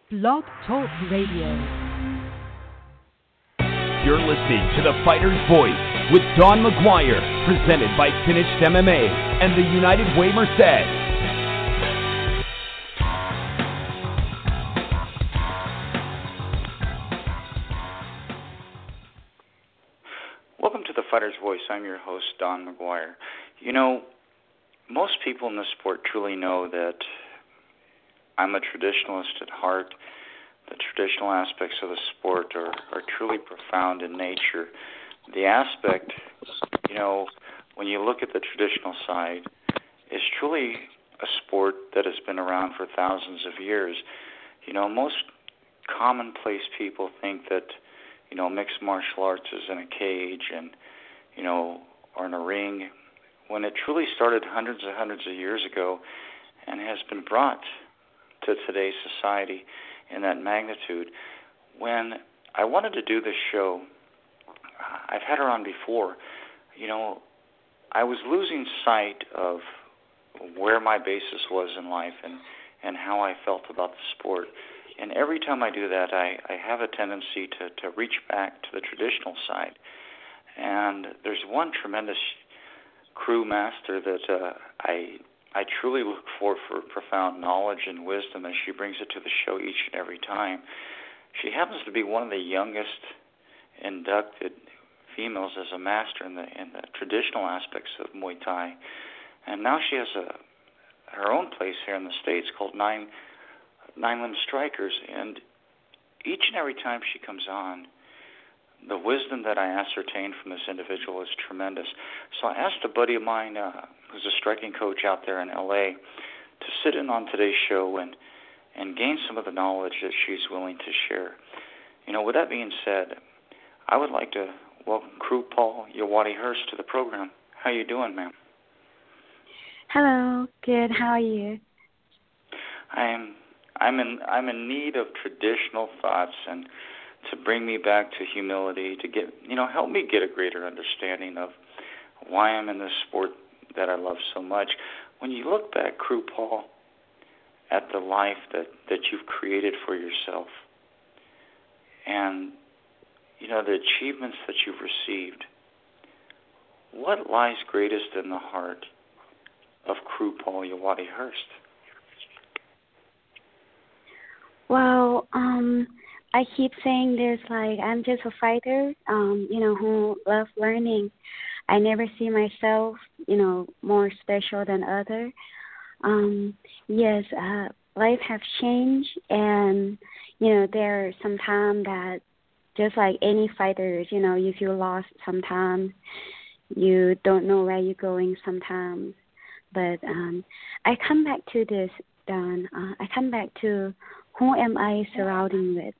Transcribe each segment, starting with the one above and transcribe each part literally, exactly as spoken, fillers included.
Blog Talk Radio. You're listening to The Fighter's Voice with Don McGuire, presented by Finished M M A and the United Way Merced. Welcome to The Fighter's Voice. I'm your host, Don McGuire. You know, most people in the sport truly know that I'm a traditionalist at heart. The traditional aspects of the sport are, are truly profound in nature. The aspect, you know, when you look at the traditional side, is truly a sport that has been around for thousands of years. You know, most commonplace people think that, you know, mixed martial arts is in a cage and, you know, or in a ring, when it truly started hundreds and hundreds of years ago and has been brought to today's society in that magnitude. When I wanted to do this show, I've had her on before, you know, I was losing sight of where my basis was in life and, and how I felt about the sport. And every time I do that, I, I have a tendency to, to reach back to the traditional side. And there's one tremendous crew master that uh, I I truly look for for profound knowledge and wisdom as she brings it to the show each and every time. She happens to be one of the youngest inducted females as a master in the in the traditional aspects of Muay Thai, and now she has a her own place here in the States called Nine Nine Limb Strikers. And each and every time she comes on, the wisdom that I ascertain from this individual is tremendous. So I asked a buddy of mine, uh, who's a striking coach out there in L A, to sit in on today's show and and gain some of the knowledge that she's willing to share. You know, with that being said, I would like to welcome Krupal Yawadi-Hurst to the program. How you doing, ma'am? Hello, good. How are you? I'm I'm in I'm in need of traditional thoughts and to bring me back to humility, to get you know help me get a greater understanding of why I'm in this sport that I love so much. When you look back, Krupal, at the life that, that you've created for yourself and, you know, the achievements that you've received, what lies greatest in the heart of Krupal Yawadi-Hurst? Well, um, I keep saying this, like, I'm just a fighter, um, you know, who loves learning. I never see myself, you know, more special than other. Um, yes, uh, life has changed, and, you know, there are some time that just like any fighters, you know, you feel lost sometimes. You don't know where you're going sometimes. But um, I come back to this, Don. Uh, I come back to who am I surrounding with?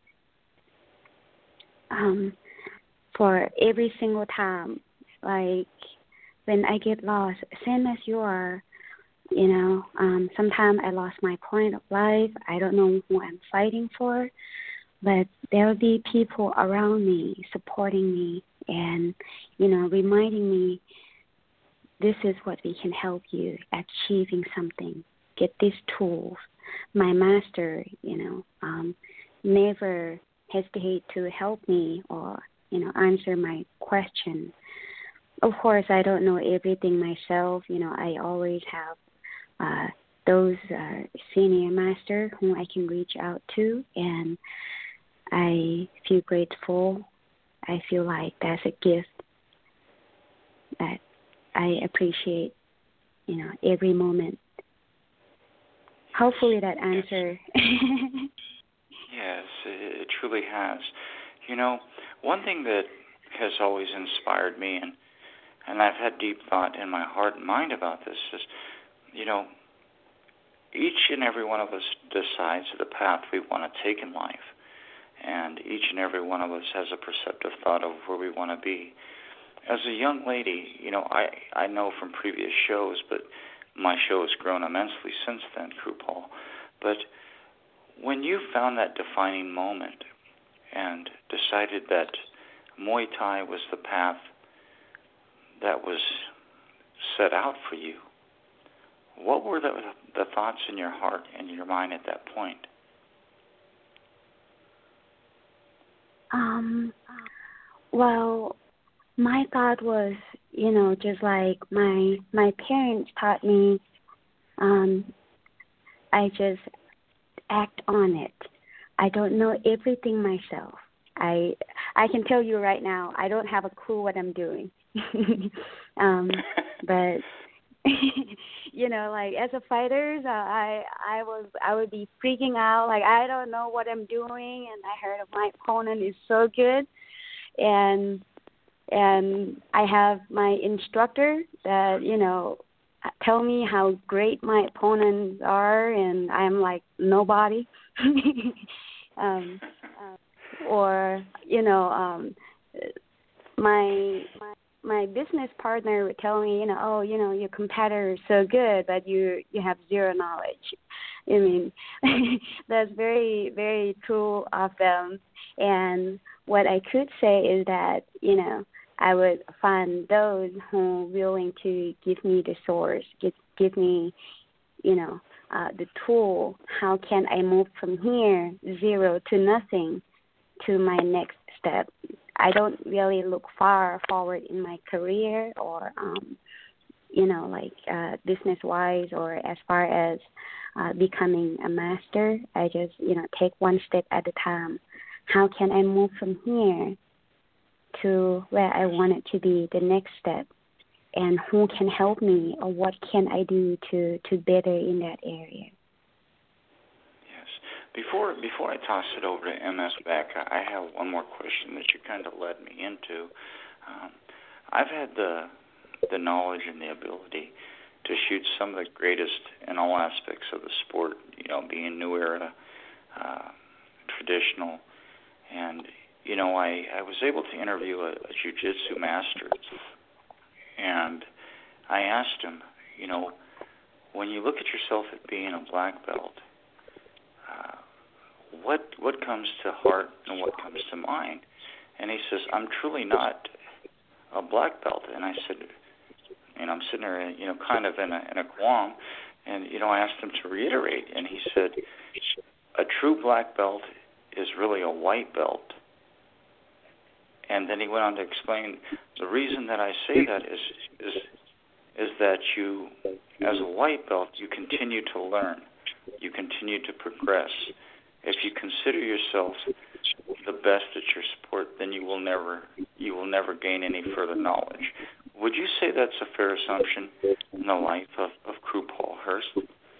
Um, for every single time. Like, when I get lost, same as you are, you know, um, sometimes I lost my point of life. I don't know who I'm fighting for, but there will be people around me supporting me and, you know, reminding me this is what we can help you achieving something. Get these tools. My master, you know, um, never hesitate to help me or, you know, answer my question. Of course, I don't know everything myself. You know, I always have uh, those uh, senior master whom I can reach out to, and I feel grateful. I feel like that's a gift that I appreciate, you know, every moment. Hopefully that answer. Yes, it, it truly has. You know, one thing that has always inspired me, and and I've had deep thought in my heart and mind about this, is, you know, each and every one of us decides the path we want to take in life, and each and every one of us has a perceptive thought of where we want to be. As a young lady, you know, I, I know from previous shows, but my show has grown immensely since then, Krupal, but when you found that defining moment and decided that Muay Thai was the path that was set out for you, what were the, the thoughts in your heart and your mind at that point? Um, well, my thought was, you know, just like my my parents taught me, um, I just act on it. I don't know everything myself. I I can tell you right now, I don't have a clue what I'm doing. um, but you know, like as a fighter, uh, I I was I would be freaking out, like I don't know what I'm doing, and I heard my opponent is so good, and and I have my instructor that you know tell me how great my opponents are, and I'm like nobody. um, uh, or you know, um, my my my business partner would tell me, you know, oh, you know, your competitor is so good, but you you have zero knowledge. I mean, that's very very true of them. And what I could say is that, you know, I would find those who are willing to give me the source, give give me, you know, uh, the tool. How can I move from here, zero to nothing, to my next step? I don't really look far forward in my career or, um, you know, like uh, business-wise or as far as uh, becoming a master. I just, you know, take one step at a time. How can I move from here to where I want it to be, the next step? And who can help me, or what can I do to, to better in that area? Before before I toss it over to M S Beck, I have one more question that you kind of led me into. Um, I've had the the knowledge and the ability to shoot some of the greatest in all aspects of the sport, you know, being new era, uh, traditional, and you know, I, I was able to interview a, a jiu-jitsu master, and I asked him, you know, when you look at yourself at being a black belt, Uh, what what comes to heart and what comes to mind? And he says, I'm truly not a black belt. And I said, and I'm sitting there, you know, kind of in a, in a qualm. And, you know, I asked him to reiterate. And he said, a true black belt is really a white belt. And then he went on to explain the reason that I say that is is is that you, as a white belt, you continue to learn. You continue to progress. If you consider yourself the best at your sport, then you will never you will never gain any further knowledge. Would you say that's a fair assumption in the life of, of Crew Paul Hurst?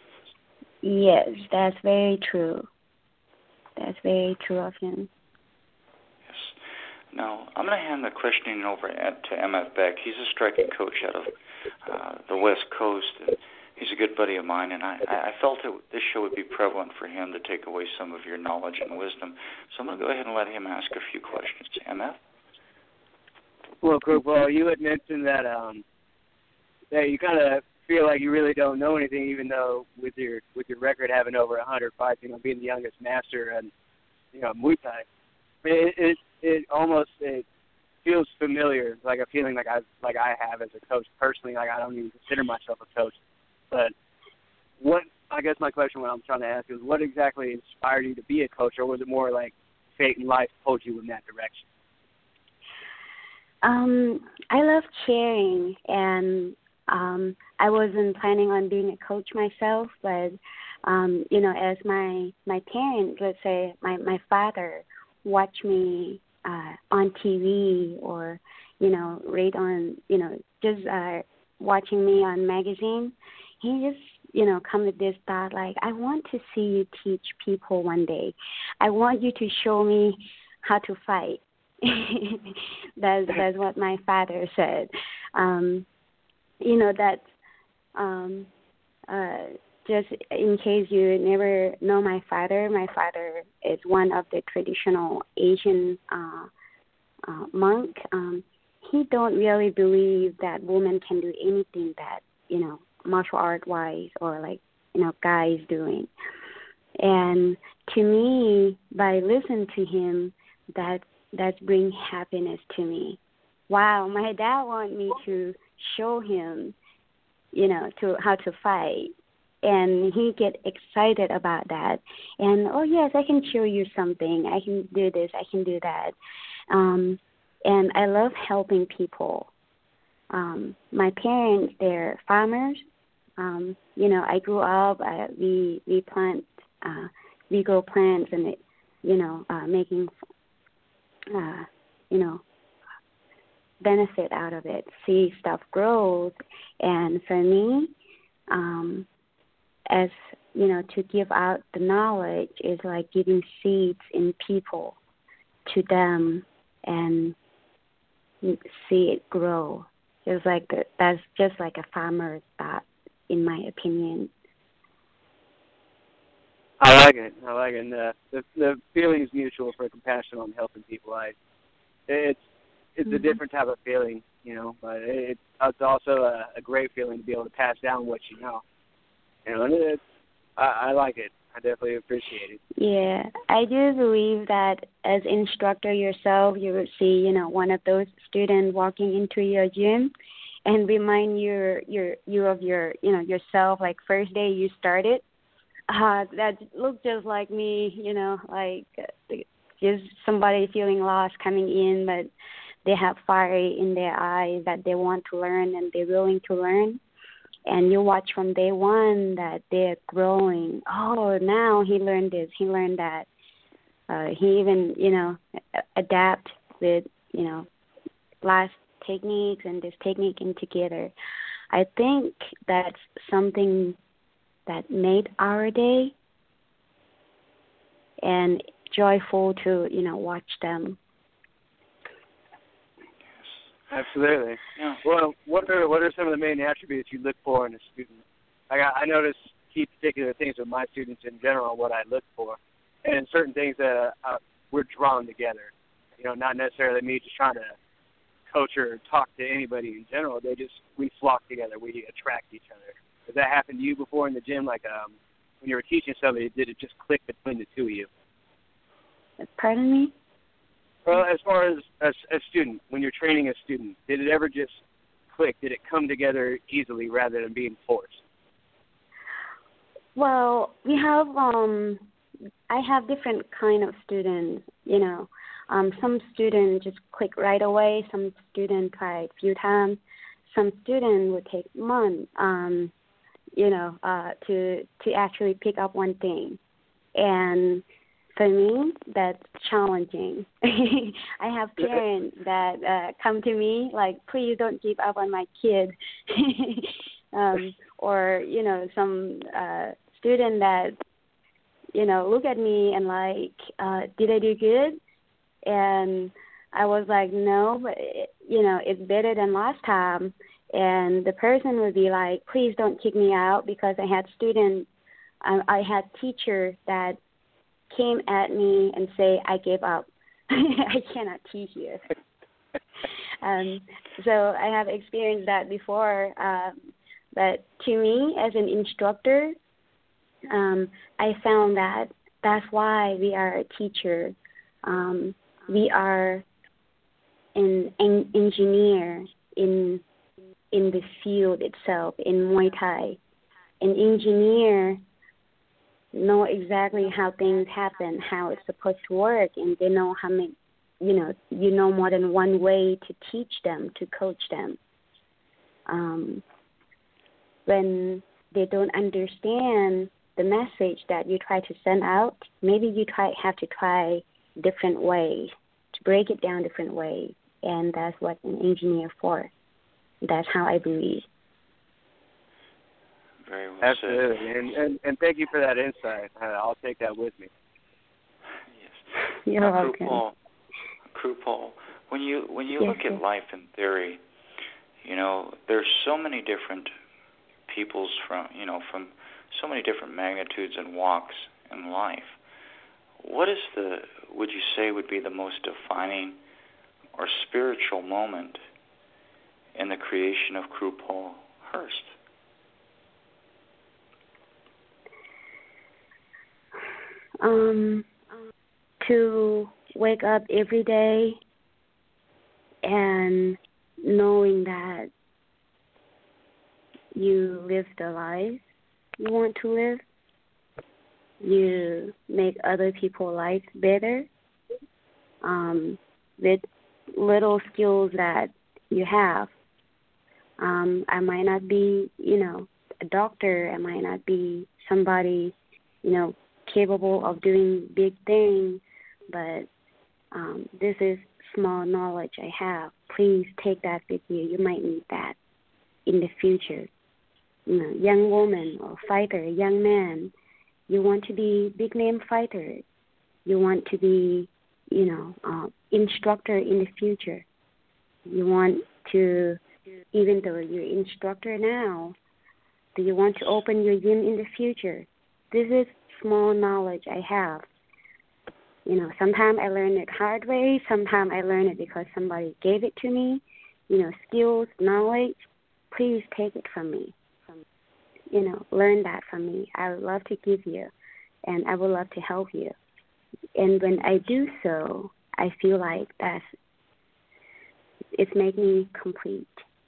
Yes, that's very true. That's very true of him. Yes. Now, I'm going to hand the questioning over to M F Beck. He's a striking coach out of uh, the West Coast, and he's a good buddy of mine, and I, I felt that this show would be prevalent for him to take away some of your knowledge and wisdom. So I'm going to go ahead and let him ask a few questions. M F? Well, Crew Paul, you had mentioned that um, that you kind of feel like you really don't know anything, even though with your with your record having over one hundred fights, you know, being the youngest master and you know Muay Thai, it it, it almost it feels familiar, like a feeling like I like I have as a coach personally. Like I don't even consider myself a coach. But what, I guess my question, what I'm trying to ask is, what exactly inspired you to be a coach, or was it more like fate and life pulled you in that direction? Um, I love cheering, and um, I wasn't planning on being a coach myself, but, um, you know, as my, my parents, let's say my, my father, watched me uh, on T V or, you know, read on, you know, just uh, watching me on magazine, he just, you know, come with this thought, like, I want to see you teach people one day. I want you to show me how to fight. that's, that's what my father said. Um, you know, that um, uh, just in case you never know my father, my father is one of the traditional Asian uh, uh, monk. Um, he don't really believe that women can do anything that, you know, martial art wise or like, you know, guys doing. And to me, by listening to him, that that brings happiness to me. Wow, my dad wanted me to show him, you know, to how to fight. and he get excited about that. And, oh, yes, I can show you something. I can do this. I can do that. Um, and I love helping people. Um, my parents, they're farmers. Um, you know, I grew up, uh, we, we plant, uh, we grow plants and, it, you know, uh, making, uh, you know, benefit out of it, see stuff grow. And for me, um, as, you know, to give out the knowledge is like giving seeds in people to them and see it grow. It's like the, that's just like a farmer's thought, in my opinion. I like it. I like it. And the the, the feeling is mutual for compassion on helping people. I, it's it's mm-hmm. a different type of feeling, you know, but it, it's also a, a great feeling to be able to pass down what you know. You know, and it's, I, I like it. I definitely appreciate it. Yeah, I do believe that as instructor yourself, you would see, you know, one of those students walking into your gym and remind your your you of your, you know, yourself, like first day you started. Uh, that looked just like me, you know, like just somebody feeling lost coming in, but they have fire in their eyes that they want to learn and they're willing to learn. And you watch from day one that they're growing. Oh, now he learned this, he learned that. Uh, he even, you know, adapt with, you know, last techniques and this technique in together. I think that's something that made our day and joyful to, you know, watch them. Absolutely. Yeah. Well, what are what are some of the main attributes you look for in a student? I got, I notice key particular things with my students in general, what I look for, and certain things that uh, we're drawn together. You know, not necessarily me just trying to coach or talk to anybody in general. They just, we flock together. We attract each other. Has that happened to you before in the gym? Like um, when you were teaching somebody, did it just click between the two of you? Pardon me? Well, as far as, as a student, when you're training a student, did it ever just click? Did it come together easily rather than being forced? Well, we have, um, I have different kind of students, you know. Um, some students just click right away. Some students try a few times. Some students would take months, um, you know, uh, to to actually pick up one thing. And for me, that's challenging. I have parents that uh, come to me like, please don't give up on my kid. um, or, you know, some uh, student that, you know, look at me and like, uh, did I do good? And I was like, no, but, it, you know, it's better than last time. And the person would be like, please don't kick me out, because I had students, I, I had teachers that came at me and say, I gave up. I cannot teach you. um, so I have experienced that before. Um, but to me, as an instructor, um, I found that that's why we are a teacher. Um, we are an, an engineer in in the field itself, in Muay Thai. An engineer know exactly how things happen, how it's supposed to work, and they know how many, you know, you know more than one way to teach them, to coach them. Um, when they don't understand the message that you try to send out, maybe you try have to try different ways, to break it down different ways, and that's what an engineer for. That's how I believe. Very well Absolutely, said. and, and and thank you for that insight. Uh, I'll take that with me. Yes. You're now, welcome. Crew Paul, Crew Paul, when you when you yes, look yes. at life in theory, you know, there's so many different peoples from you know from so many different magnitudes and walks in life. What is the would you say would be the most defining or spiritual moment in the creation of Crew Paul Hurst? Um, to wake up every day and knowing that you lived a life, you want to live. You make other people's lives better um, with little skills that you have. Um, I might not be, you know, a doctor. I might not be somebody, you know, capable of doing big things, but um, this is small knowledge I have. Please take that with you. You might need that in the future. You know, young woman or fighter, young man, you want to be big name fighter. You want to be, you know, uh, instructor in the future. You want to, even though you're instructor now, do you want to open your gym in the future? This is small knowledge I have. You know, sometimes I learn it hard way. Sometimes I learn it because somebody gave it to me. You know, skills, knowledge, please take it from me. You know, learn that from me. I would love to give you, and I would love to help you. And when I do so, I feel like that's, it's making me complete.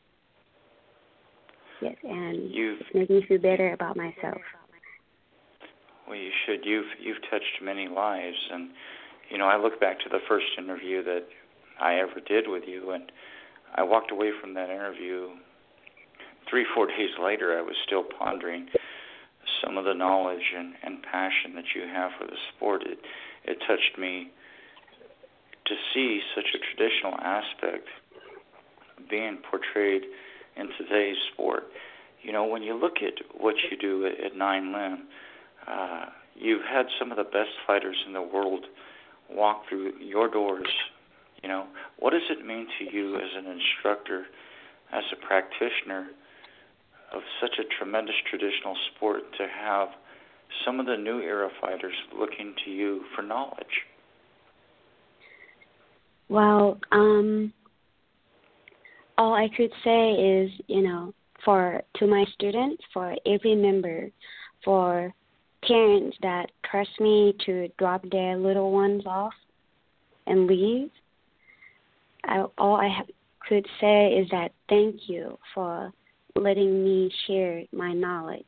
Yes, and You've, it's making me feel better about myself. Well, you should. You've you've touched many lives, and you know, I look back to the first interview that I ever did with you, and I walked away from that interview. Three, four days later, I was still pondering some of the knowledge and, and passion that you have for the sport. It it touched me to see such a traditional aspect being portrayed in today's sport. You know, when you look at what you do at, at Nine Lim, uh, you've had some of the best fighters in the world walk through your doors. You know, what does it mean to you as an instructor, as a practitioner of such a tremendous traditional sport, to have some of the new era fighters looking to you for knowledge? Well, um, all I could say is, you know, for to my students, for every member, for parents that trust me to drop their little ones off and leave, I, all I have, could say is that thank you for letting me share my knowledge.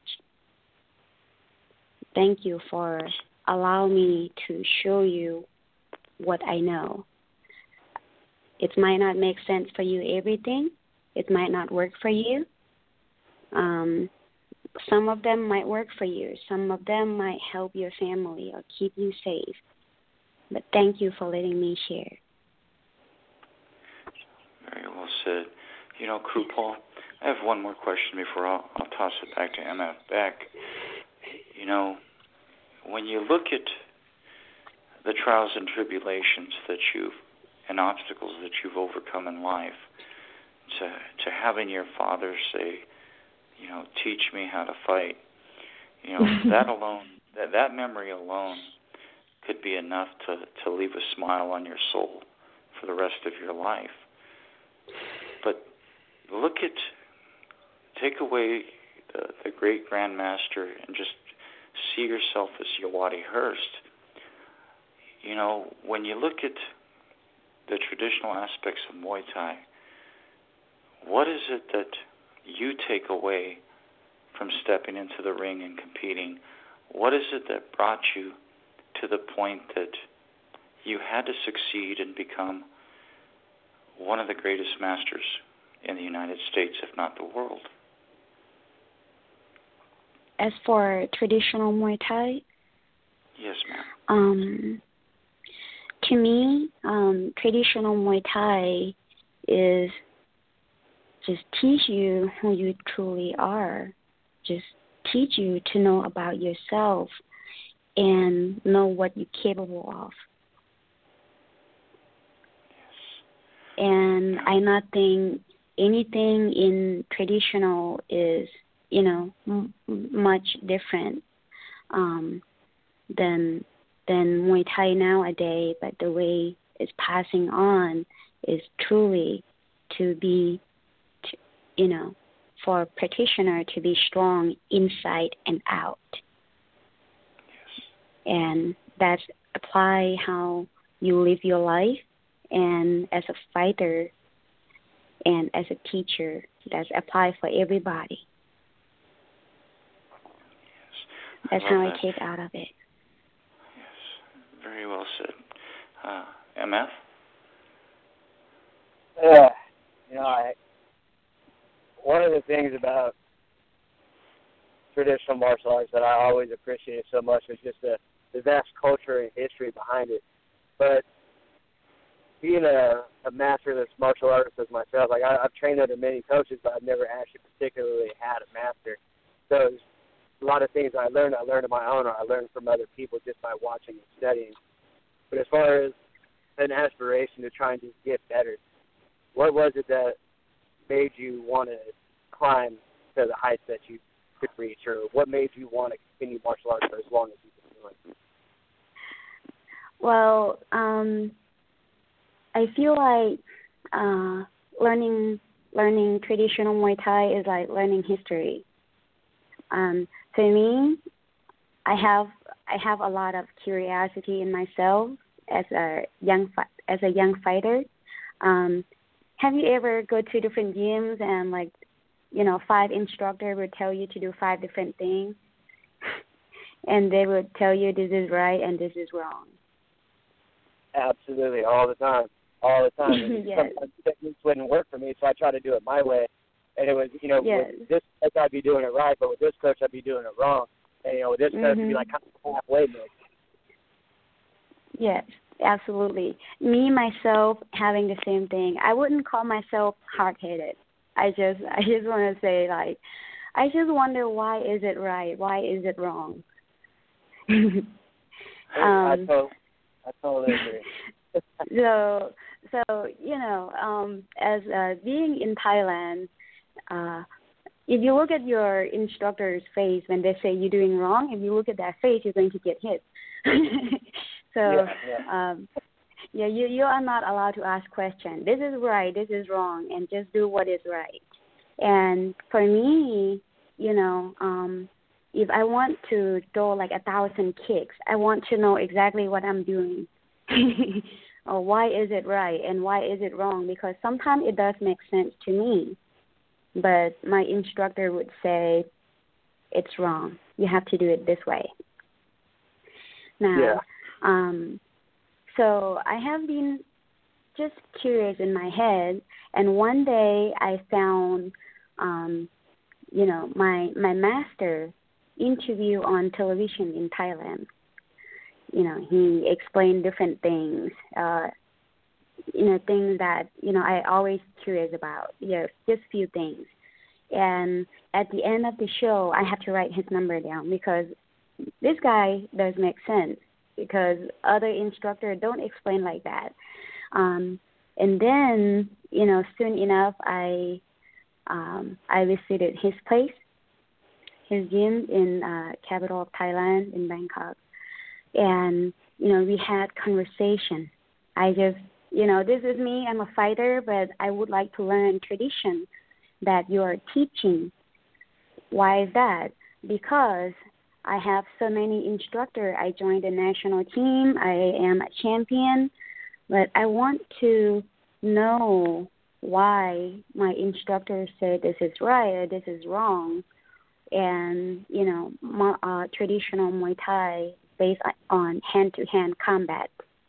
Thank you for allowing me to show you what I know. It might not make sense for you, everything. It might not work for you. Um, some of them might work for you. Some of them might help your family or keep you safe. But thank you for letting me share. Very well said. You know, Crew Paul, I have one more question before I'll, I'll toss it back to M F Beck. You know, when you look at the trials and tribulations that you've, and obstacles that you've overcome in life, to to having your father say, you know, teach me how to fight, you know, that alone, that, that memory alone could be enough to, to leave a smile on your soul for the rest of your life. But look at, take away the, the great grandmaster and just see yourself as Yawadi Hurst. You know, when you look at the traditional aspects of Muay Thai, what is it that you take away from stepping into the ring and competing? What is it that brought you to the point that you had to succeed and become one of the greatest masters in the United States, if not the world? As for traditional Muay Thai? Yes, ma'am. Um, to me, um, traditional Muay Thai is just teach you who you truly are. Just teach you to know about yourself and know what you're capable of. Yes. And I not think anything in traditional is, you know, m- much different um, than than Muay Thai nowadays, but the way it's passing on is truly to be, to, you know, for a practitioner to be strong inside and out. Yes. And that's apply how you live your life, and as a fighter and as a teacher, that's apply for everybody. That's I how love I that. take out of it. Yes, very well said. Uh, M F? Yeah, you know, I, one of the things about traditional martial arts that I always appreciate so much is just the, the vast culture and history behind it. But being a, a master of this martial arts as myself, like I, I've trained under many coaches, but I've never actually particularly had a master. So a lot of things I learned, I learned on my own, or I learned from other people just by watching and studying. But as far as an aspiration to try and just get better, what was it that made you want to climb to the heights that you could reach, or what made you want to continue martial arts for as long as you've been doing it? Well, um, I feel like uh, learning learning traditional Muay Thai is like learning history. Um, for me, I have I have a lot of curiosity in myself as a young fi- as a young fighter. Um, have you ever go to different gyms and like, you know, five instructors would tell you to do five different things, and they would tell you this is right and this is wrong. Absolutely, all the time, all the time. And Yes. sometimes techniques wouldn't work for me, so I tried to do it my way. And it was, you know, Yes. with this coach I'd be doing it right, but with this coach I'd be doing it wrong. And, you know, with this coach Mm-hmm. it'd be like kind of halfway mix. Yes, absolutely. Me, myself, having the same thing. I wouldn't call myself hard-headed. I just I just want to say, like, I just wonder why is it right? Why is it wrong? um, I, totally, I totally agree. so, so you know, um, as uh, being in Thailand, uh, if you look at your instructor's face when they say you're doing wrong, if you look at that face, you're going to get hit. so, yeah, yeah. um, yeah, you you are not allowed to ask questions. This is right, this is wrong, and just do what is right. And for me, you know, um, if I want to throw like a thousand kicks, I want to know exactly what I'm doing. Or why is it right and why is it wrong? Because sometimes it does make sense to me, but my instructor would say it's wrong. You have to do it this way. Now, Yeah. um, so I have been just curious in my head, and one day I found, um, you know, my my master interview on television in Thailand. You know, he explained different things, uh, you know, things that, you know, I always curious about, you know, just few things. And at the end of the show, I have to write his number down because this guy does make sense because other instructors don't explain like that. Um, and then, you know, soon enough, I um, I visited his place, his gym in uh, capital of Thailand, in Bangkok. And, you know, we had conversation. I just, you know, this is me, I'm a fighter, but I would like to learn tradition that you are teaching. Why is that? Because I have so many instructors. I joined the national team. I am a champion. But I want to know why my instructors say this is right or this is wrong. And, you know, my, uh, traditional Muay Thai based on hand-to-hand combat.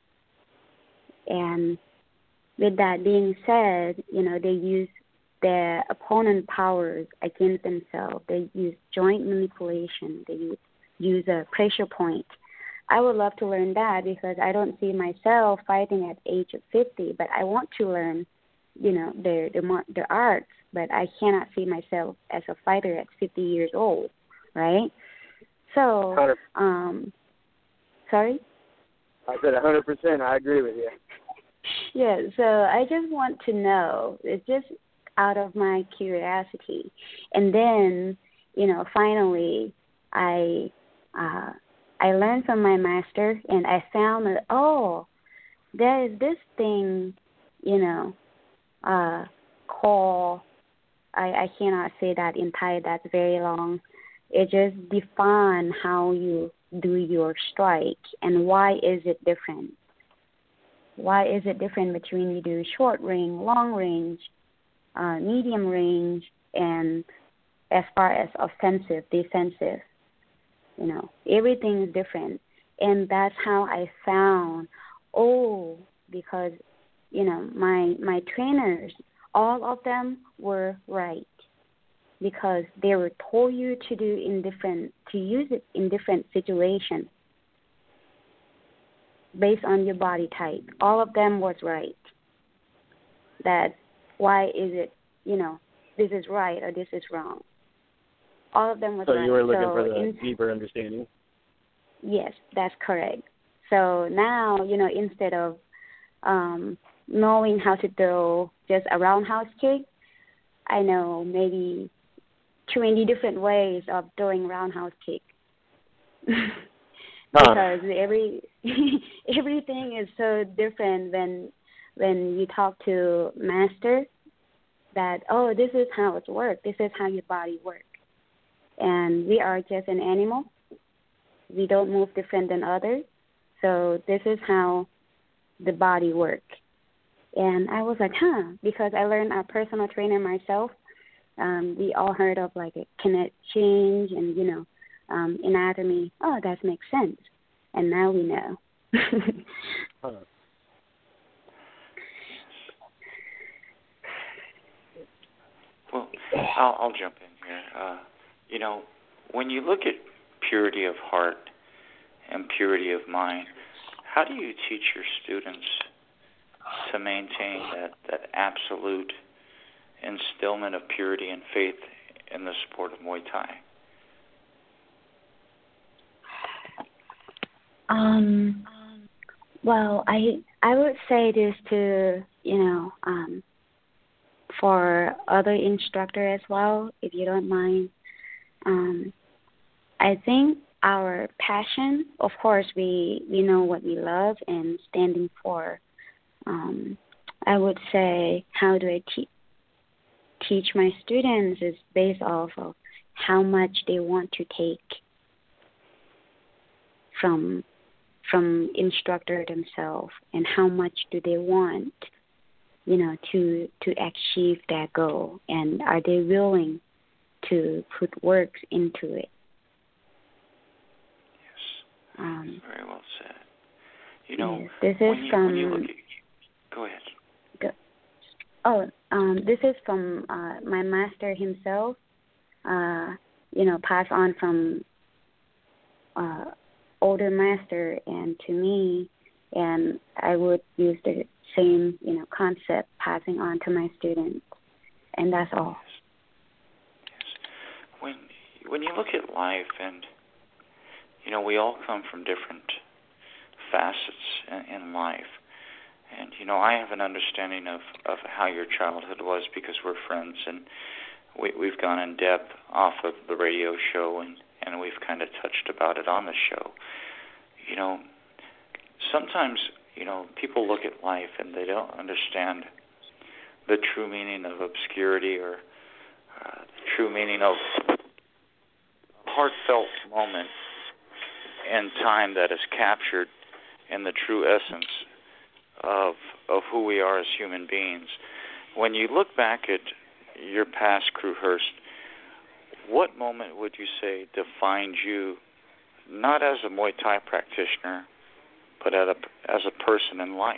And with that being said, you know, they use their opponent powers against themselves. They use joint manipulation. They use, use a pressure point. I would love to learn that because I don't see myself fighting at age of fifty, but I want to learn, you know, the the, the arts, but I cannot see myself as a fighter at fifty years old, right? So, um, sorry? I said one hundred percent. I agree with you. Yeah, so I just want to know. It's just out of my curiosity. And then, you know, finally, I uh, I learned from my master, and I found that, oh, there is this thing, you know, uh, called, I, I cannot say that in Thai, that's very long. It just defines how you do your strike and why is it different. Why is it different between you do short range, long range, uh, medium range, and as far as offensive, defensive? You know, everything is different. And that's how I found, oh, because, you know, my my trainers, all of them were right, because they were told you to do in different, to use it in different situations based on your body type. All of them was right. That why is it, you know, this is right or this is wrong. All of them was so right. So you were looking so for the in, deeper understanding? Yes, that's correct. So now, you know, instead of um, knowing how to throw just a roundhouse kick, I know maybe twenty different ways of throwing roundhouse kick. Because every everything is so different when when you talk to master, that, oh, this is how it works, this is how your body works. And we are just an animal. We don't move different than others. So this is how the body works. And I was like, huh, because I learned a personal trainer myself. Um, we all heard of like a kinetic change and, you know, um, anatomy. Oh, that makes sense. And now we know. huh. Well, I'll, I'll jump in here. Uh, you know, when you look at purity of heart and purity of mind, how do you teach your students to maintain that, that absolute instillment of purity and faith in the sport of Muay Thai? Um, well, I I would say this to, you know, um, for other instructor as well, if you don't mind. Um, I think our passion, of course, we, we know what we love and standing for. Um, I would say, how do I te- teach my students is based off of how much they want to take from from instructor themselves, and how much do they want, you know, to to achieve that goal, and are they willing to put work into it? Yes. Um, Very well said. You know, yes, this is when you, from. when you look at, go ahead. Go, oh, um, this is from uh, my master himself. Uh, you know, passed on from uh, older master and to me, and I would use the same, you know, concept passing on to my students, and that's all. Yes. When when you look at life, and you know, we all come from different facets in, in life, and you know, I have an understanding of, of how your childhood was because we're friends, and we, we've gone in depth off of the radio show, and, and we've kind of touched about it on the show. You know, sometimes, you know, people look at life and they don't understand the true meaning of obscurity, or uh, the true meaning of a heartfelt moment in time that is captured in the true essence of of who we are as human beings. When you look back at your past, Crewhurst, what moment would you say defined you, not as a Muay Thai practitioner, but as a, as a person in life?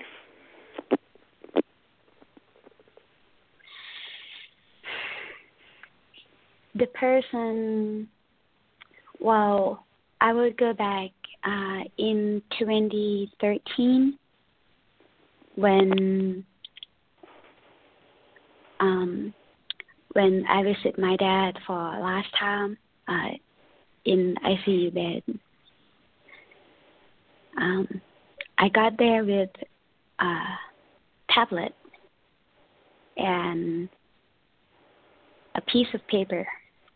The person, well, I would go back uh, in twenty thirteen when um, when I visited my dad for last time uh, in I C U bed. Um, I got there with a tablet and a piece of paper.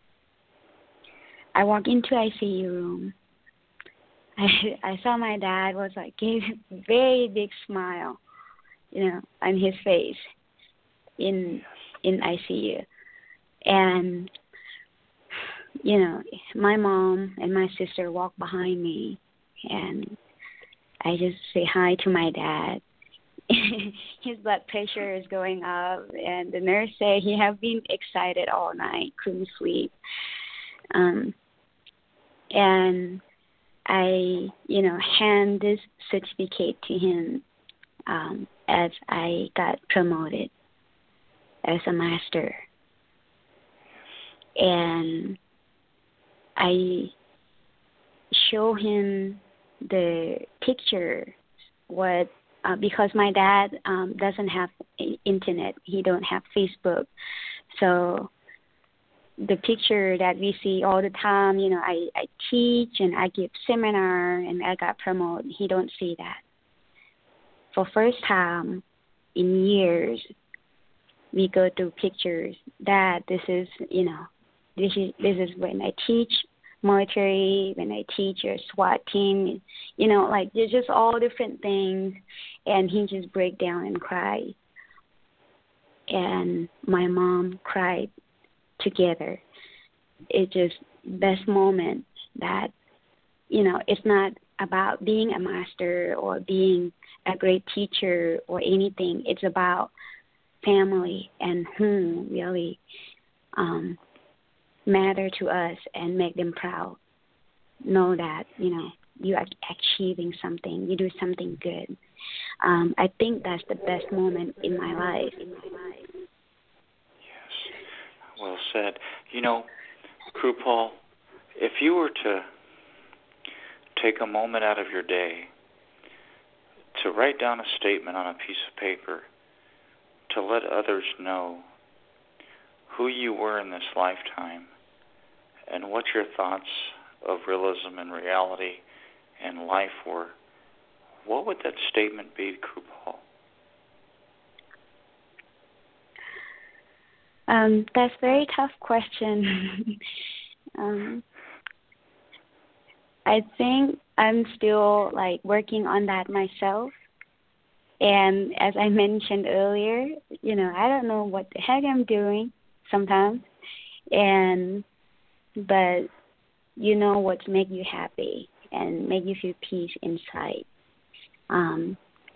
I walked into I C U room. I I saw my dad was like gave a very big smile, you know, on his face in in I C U. And you know, my mom and my sister walked behind me, and I just say hi to my dad. His blood pressure is going up, and the nurse said he have been excited all night, couldn't sleep. Um, and I, you know, hand this certificate to him um, as I got promoted as a master. And I show him the picture, what uh, because my dad um, doesn't have internet, he don't have Facebook, so the picture that we see all the time, you know, I, I teach and I give seminar and I got promoted. He don't see that. For first time in years, we go through pictures. Dad, this is, you know, this is this is when I teach military, when I teach your SWAT team, you know, like there's just all different things. And he just break down and cry. And my mom cried together. It's just best moment that, you know, it's not about being a master or being a great teacher or anything. It's about family and whom really um, matter to us and make them proud. Know that, you know, you are achieving something. You do something good. Um, I think that's the best moment in my life. In my life. Well said. You know, Krupal, if you were to take a moment out of your day to write down a statement on a piece of paper to let others know who you were in this lifetime and what your thoughts of realism and reality and life were, what would that statement be, Krupal? Um, that's a very tough question. um, I think I'm still like working on that myself. And as I mentioned earlier, you know, I don't know what the heck I'm doing sometimes. And but you know what make you happy and make you feel peace inside. Um,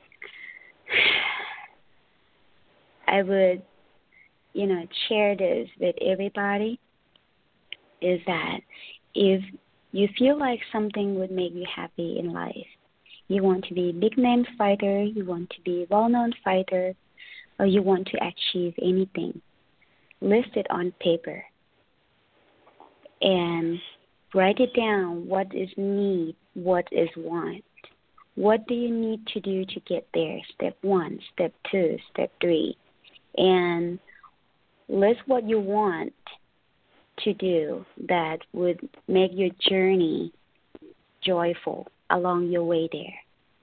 I would, you know, share this with everybody, is that if you feel like something would make you happy in life, you want to be a big-name fighter, you want to be a well-known fighter, or you want to achieve anything, list it on paper and write it down. What is need? What is want? What do you need to do to get there? Step one, step two, step three. And list what you want to do that would make your journey joyful along your way there.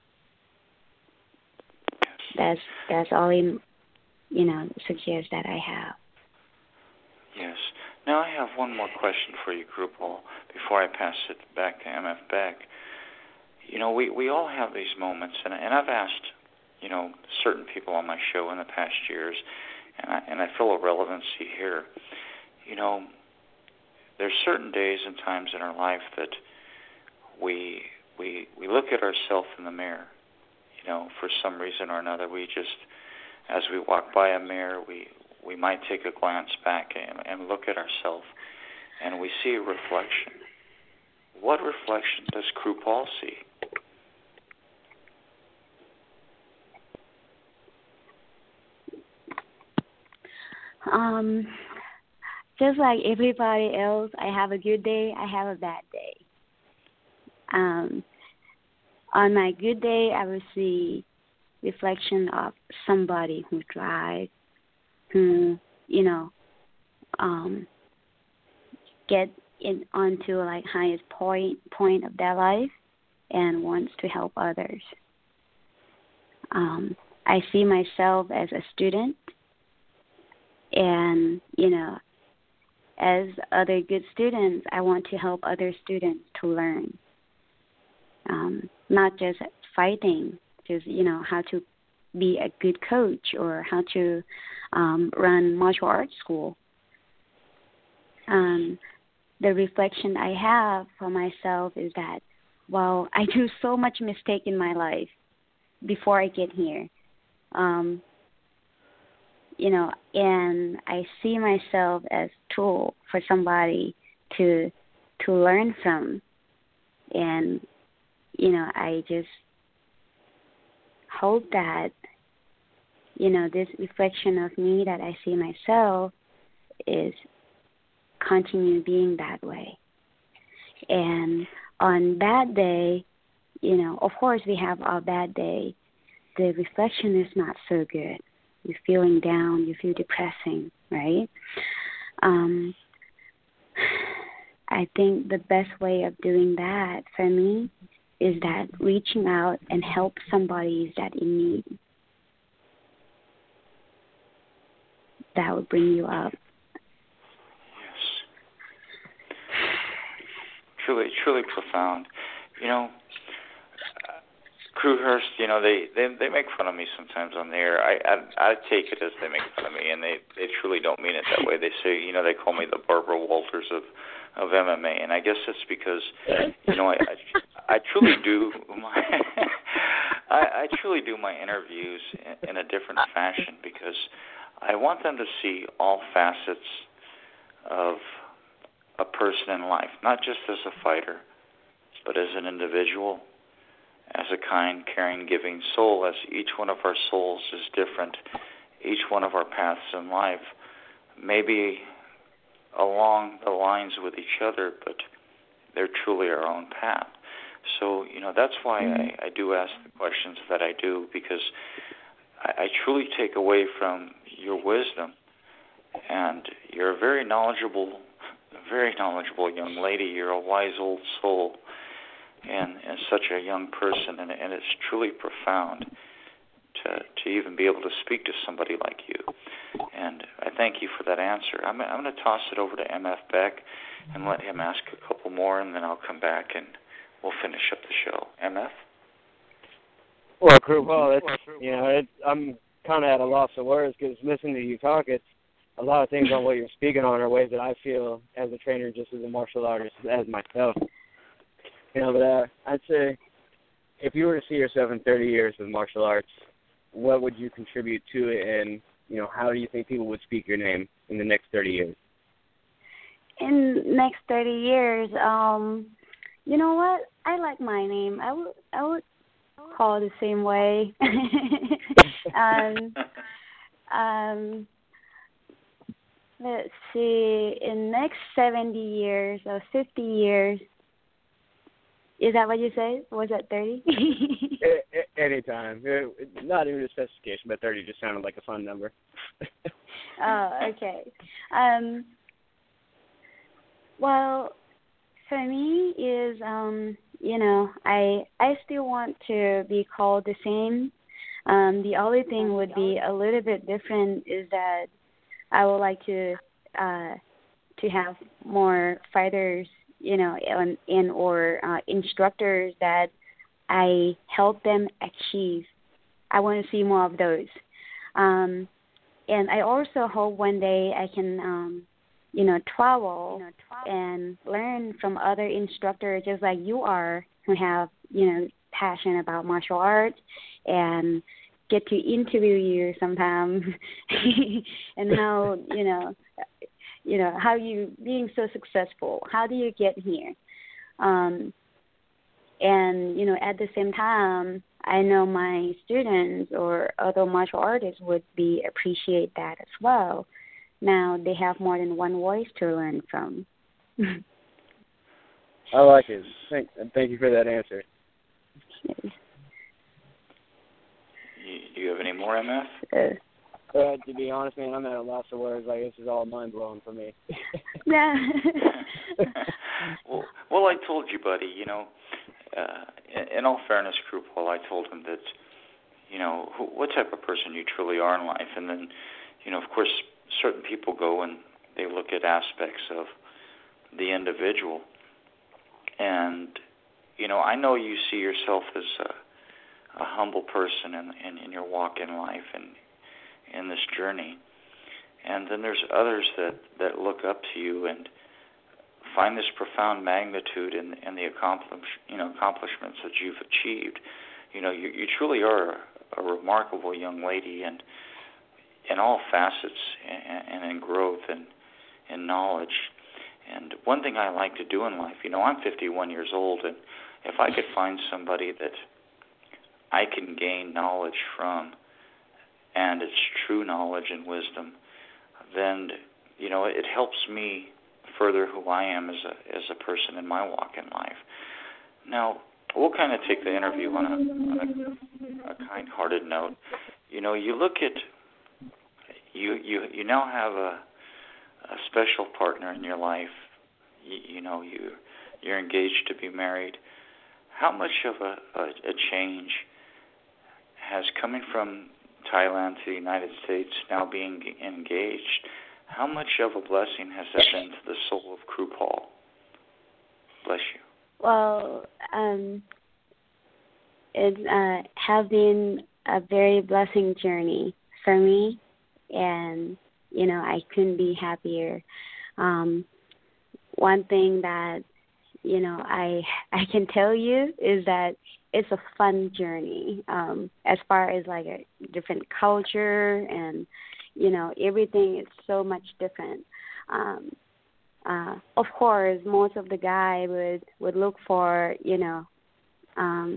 That's that's all I, you know, suggest that I have. Yes. Now I have one more question for you, Krupal, before I pass it back to M F Beck. You know, we, we all have these moments, and, and I've asked, you know, certain people on my show in the past years, and I, and I feel a relevancy here. You know, there's certain days and times in our life that we we we look at ourselves in the mirror. You know, for some reason or another, we just, as we walk by a mirror, we we might take a glance back and, and look at ourselves, and we see a reflection. What reflection does Krupal see? Um, just like everybody else, I have a good day, I have a bad day. Um, on my good day, I will see reflection of somebody who drives, who, you know, um, get in onto like highest point point of their life and wants to help others. Um, I see myself as a student, and you know, as other good students, I want to help other students to learn, um, not just fighting, just you know how to be a good coach or how to um, run martial arts school. Um, the reflection I have for myself is that, well, I do so much mistake in my life before I get here. Um, you know, and I see myself as a tool for somebody to to learn from And, you know, I just hope that, you know, this reflection of me that I see myself is continue being that way. And on that day, you know, of course we have our bad day. The reflection is not so good. You're feeling down, you feel depressing, right? Um, I think the best way of doing that for me is that reaching out and help somebody that in need. That would bring you up. Yes. Truly, truly profound. You know, Crewhurst, you know, they, they they make fun of me sometimes on the air. I, I I take it as they make fun of me, and they, they truly don't mean it that way. They say, you know, they call me the Barbara Walters of, of M M A, and I guess it's because, you know, I I, I truly do my I, I truly do my interviews in, in a different fashion because I want them to see all facets of a person in life, not just as a fighter, but as an individual, as a kind, caring, giving soul, as each one of our souls is different. Each one of our paths in life may be along the lines with each other, but they're truly our own path. So, you know, that's why I, I do ask the questions that I do, because I, I truly take away from your wisdom, and you're a very knowledgeable, very knowledgeable young lady. You're a wise old soul. And, and such a young person, and, and it's truly profound to to even be able to speak to somebody like you. And I thank you for that answer. I'm, I'm going to toss it over to M F Beck and let him ask a couple more, and then I'll come back and we'll finish up the show. M F? Well, Crew, well, it's, you know, it, I'm kind of at a loss of words because listening to you talk, it's a lot of things on what you're speaking on are ways that I feel as a trainer, just as a martial artist, as myself. You know, but uh, I'd say if you were to see yourself in thirty years with martial arts, what would you contribute to it, and, you know, how do you think people would speak your name in the next thirty years? In next thirty years, um, you know what? I like my name. I would I would call it the same way. um, um, let's see. In next seventy years or fifty years. Is that what you said? Was that thirty? Anytime. Not even a specification, but thirty just sounded like a fun number. Oh, okay. Um, well, for me is, um, you know, I I still want to be called the same. Um, the only thing would be a little bit different is that I would like to uh, to have more fighters, you know, and, and or uh, instructors that I help them achieve. I want to see more of those. Um, and I also hope one day I can, um, you know, travel, you know, travel and learn from other instructors just like you are, who have, you know, passion about martial arts, and get to interview you sometime and how, you know, you know, how you being so successful. How do you get here? Um, and, you know, at the same time, I know my students or other martial artists would be appreciate that as well. Now they have more than one voice to learn from. I like it. Thank, thank you for that answer. You, do you have any more, M F? Uh, Uh, to be honest, man, I'm at a loss of words. Like, this is all mind-blowing for me. yeah. well, well, I told you, buddy, you know, uh, in, in all fairness, Crew Paul, I told him that, you know, who, what type of person you truly are in life. And then, you know, of course, certain people go and they look at aspects of the individual. And, you know, I know you see yourself as a, a humble person in, in, in your walk in life and in this journey, and then there's others that, that look up to you and find this profound magnitude in, in the accomplish, you know, accomplishments that you've achieved. You know, you, you truly are a, a remarkable young lady, and in all facets, and, and in growth and in knowledge. And one thing I like to do in life, you know, I'm fifty-one years old, and if I could find somebody that I can gain knowledge from, and it's true knowledge and wisdom, then, you know, it helps me further who I am as a as a person in my walk in life. Now, we'll kind of take the interview on a, on a, a kind-hearted note. You know, you look at, you you, you now have a, a special partner in your life. You, you know, you, you're engaged to be married. How much of a, a, a change has coming from Thailand to the United States, now being engaged, how much of a blessing has that been to the soul of Crew Paul? Bless you. Well, um, it uh, has been a very blessing journey for me, and, you know, I couldn't be happier. Um, one thing that, you know, I I can tell you is that it's a fun journey, um, as far as, like, a different culture and, you know, everything is so much different. Um, uh, of course, most of the guy would, would look for, you know, um,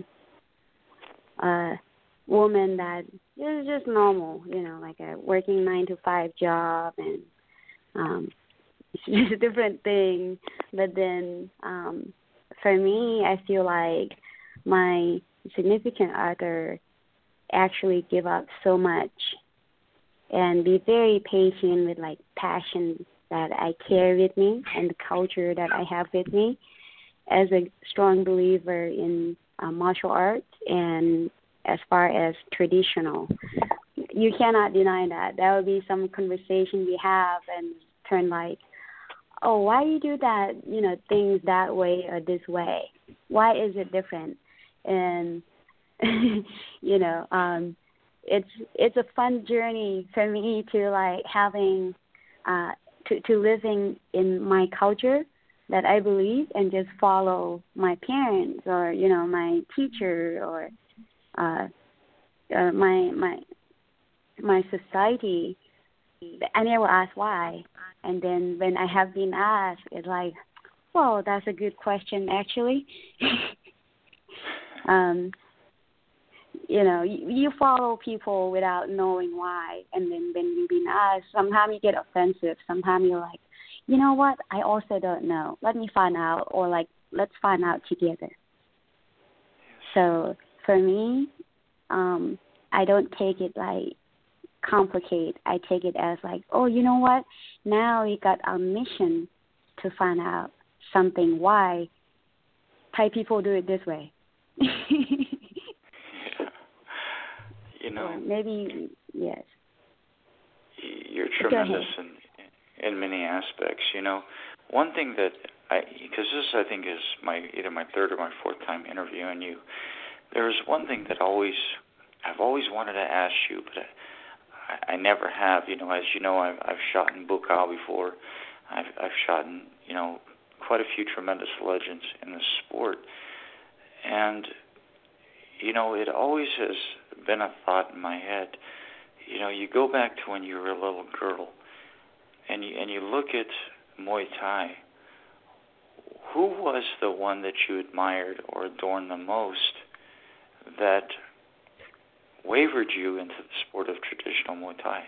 a woman that is just normal, you know, like a working nine to five job, and um, it's just a different thing. But then um, for me, I feel like my significant other actually give up so much and be very patient with, like, passion that I carry with me and the culture that I have with me as a strong believer in uh, martial arts and as far as traditional. You cannot deny that. That would be some conversation we have and turn like, oh, why you do that, you know, things that way or this way? Why is it different? And, you know, um, it's it's a fun journey for me to, like, having, uh, to, to living in my culture that I believe and just follow my parents or, you know, my teacher or uh, uh, my my my society. I never ask why. And then when I have been asked, it's like, well, that's a good question, actually. um, you know, you, you follow people without knowing why. And then when you've been asked, sometimes you get offensive. Sometimes you're like, you know what? I also don't know. Let me find out. Or, like, let's find out together. So for me, um, I don't take it like complicate. I take it as like, oh, you know what? Now we got our mission to find out something. Why Thai people do it this way? Yeah. You know, or maybe yes. You're tremendous in in many aspects. You know, one thing that I, because this I think is my either my third or my fourth time interviewing you. There's one thing that always I've always wanted to ask you, but I, I never have. You know, as you know, I've I've shot in Bukal before. I've I've shot in, you know, quite a few tremendous legends in the sport, and you know, it always has been a thought in my head. You know, you go back to when you were a little girl, and you and you look at Muay Thai. Who was the one that you admired or adorned the most that wavered you into the sport of traditional Muay Thai?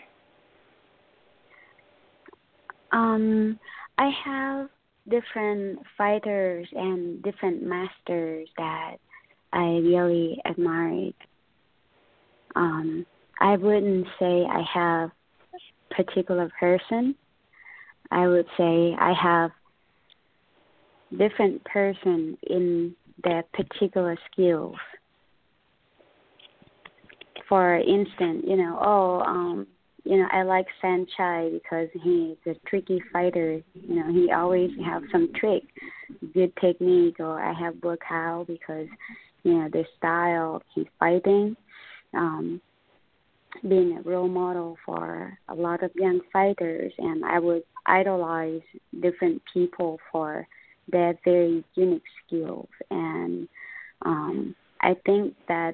Um, I have different fighters and different masters that I really admired. Um, I wouldn't say I have a particular person. I would say I have different person in their particular skills. For instance, you know, oh, um, you know, I like Sanchai because he's a tricky fighter. You know, he always have some trick, good technique. Or I have Bukal because, you know, the style he's fighting, um, being a role model for a lot of young fighters. And I would idolize different people for their very unique skills. And um, I think that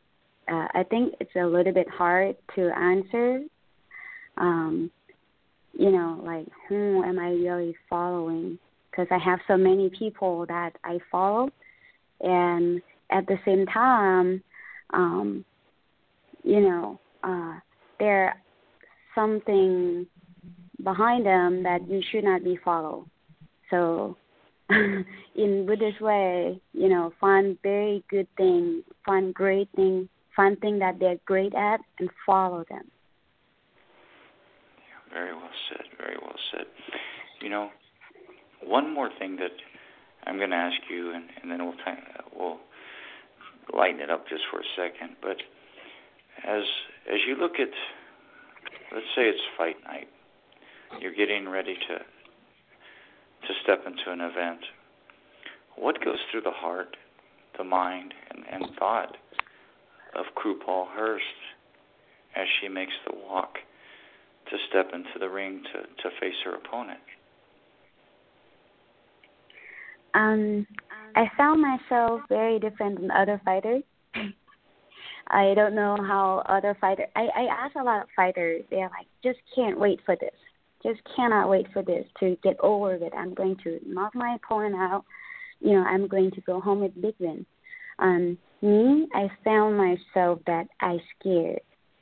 uh, I think it's a little bit hard to answer. Um, you know, like, who am I really following? Because I have so many people that I follow, and at the same time, um, you know, uh, there's something behind them that you should not be followed. So in Buddhist way, you know, find very good thing, find great thing, find thing that they're great at, and follow them. Yeah, very well said, very well said. You know, one more thing that I'm going to ask you, and, and then we'll t- we'll lighten it up just for a second. But as as you look at, let's say it's fight night, you're getting ready to to step into an event. What goes through the heart, the mind, and, and thought of Crew Paul Hurst as she makes the walk to step into the ring to, to face her opponent? Um, I found myself very different than other fighters. I don't know how other fighters. I, I ask a lot of fighters. They're like, just can't wait for this. Just cannot wait for this to get over it. I'm going to knock my opponent out. You know, I'm going to go home with big win. Um, me, I found myself that I scared.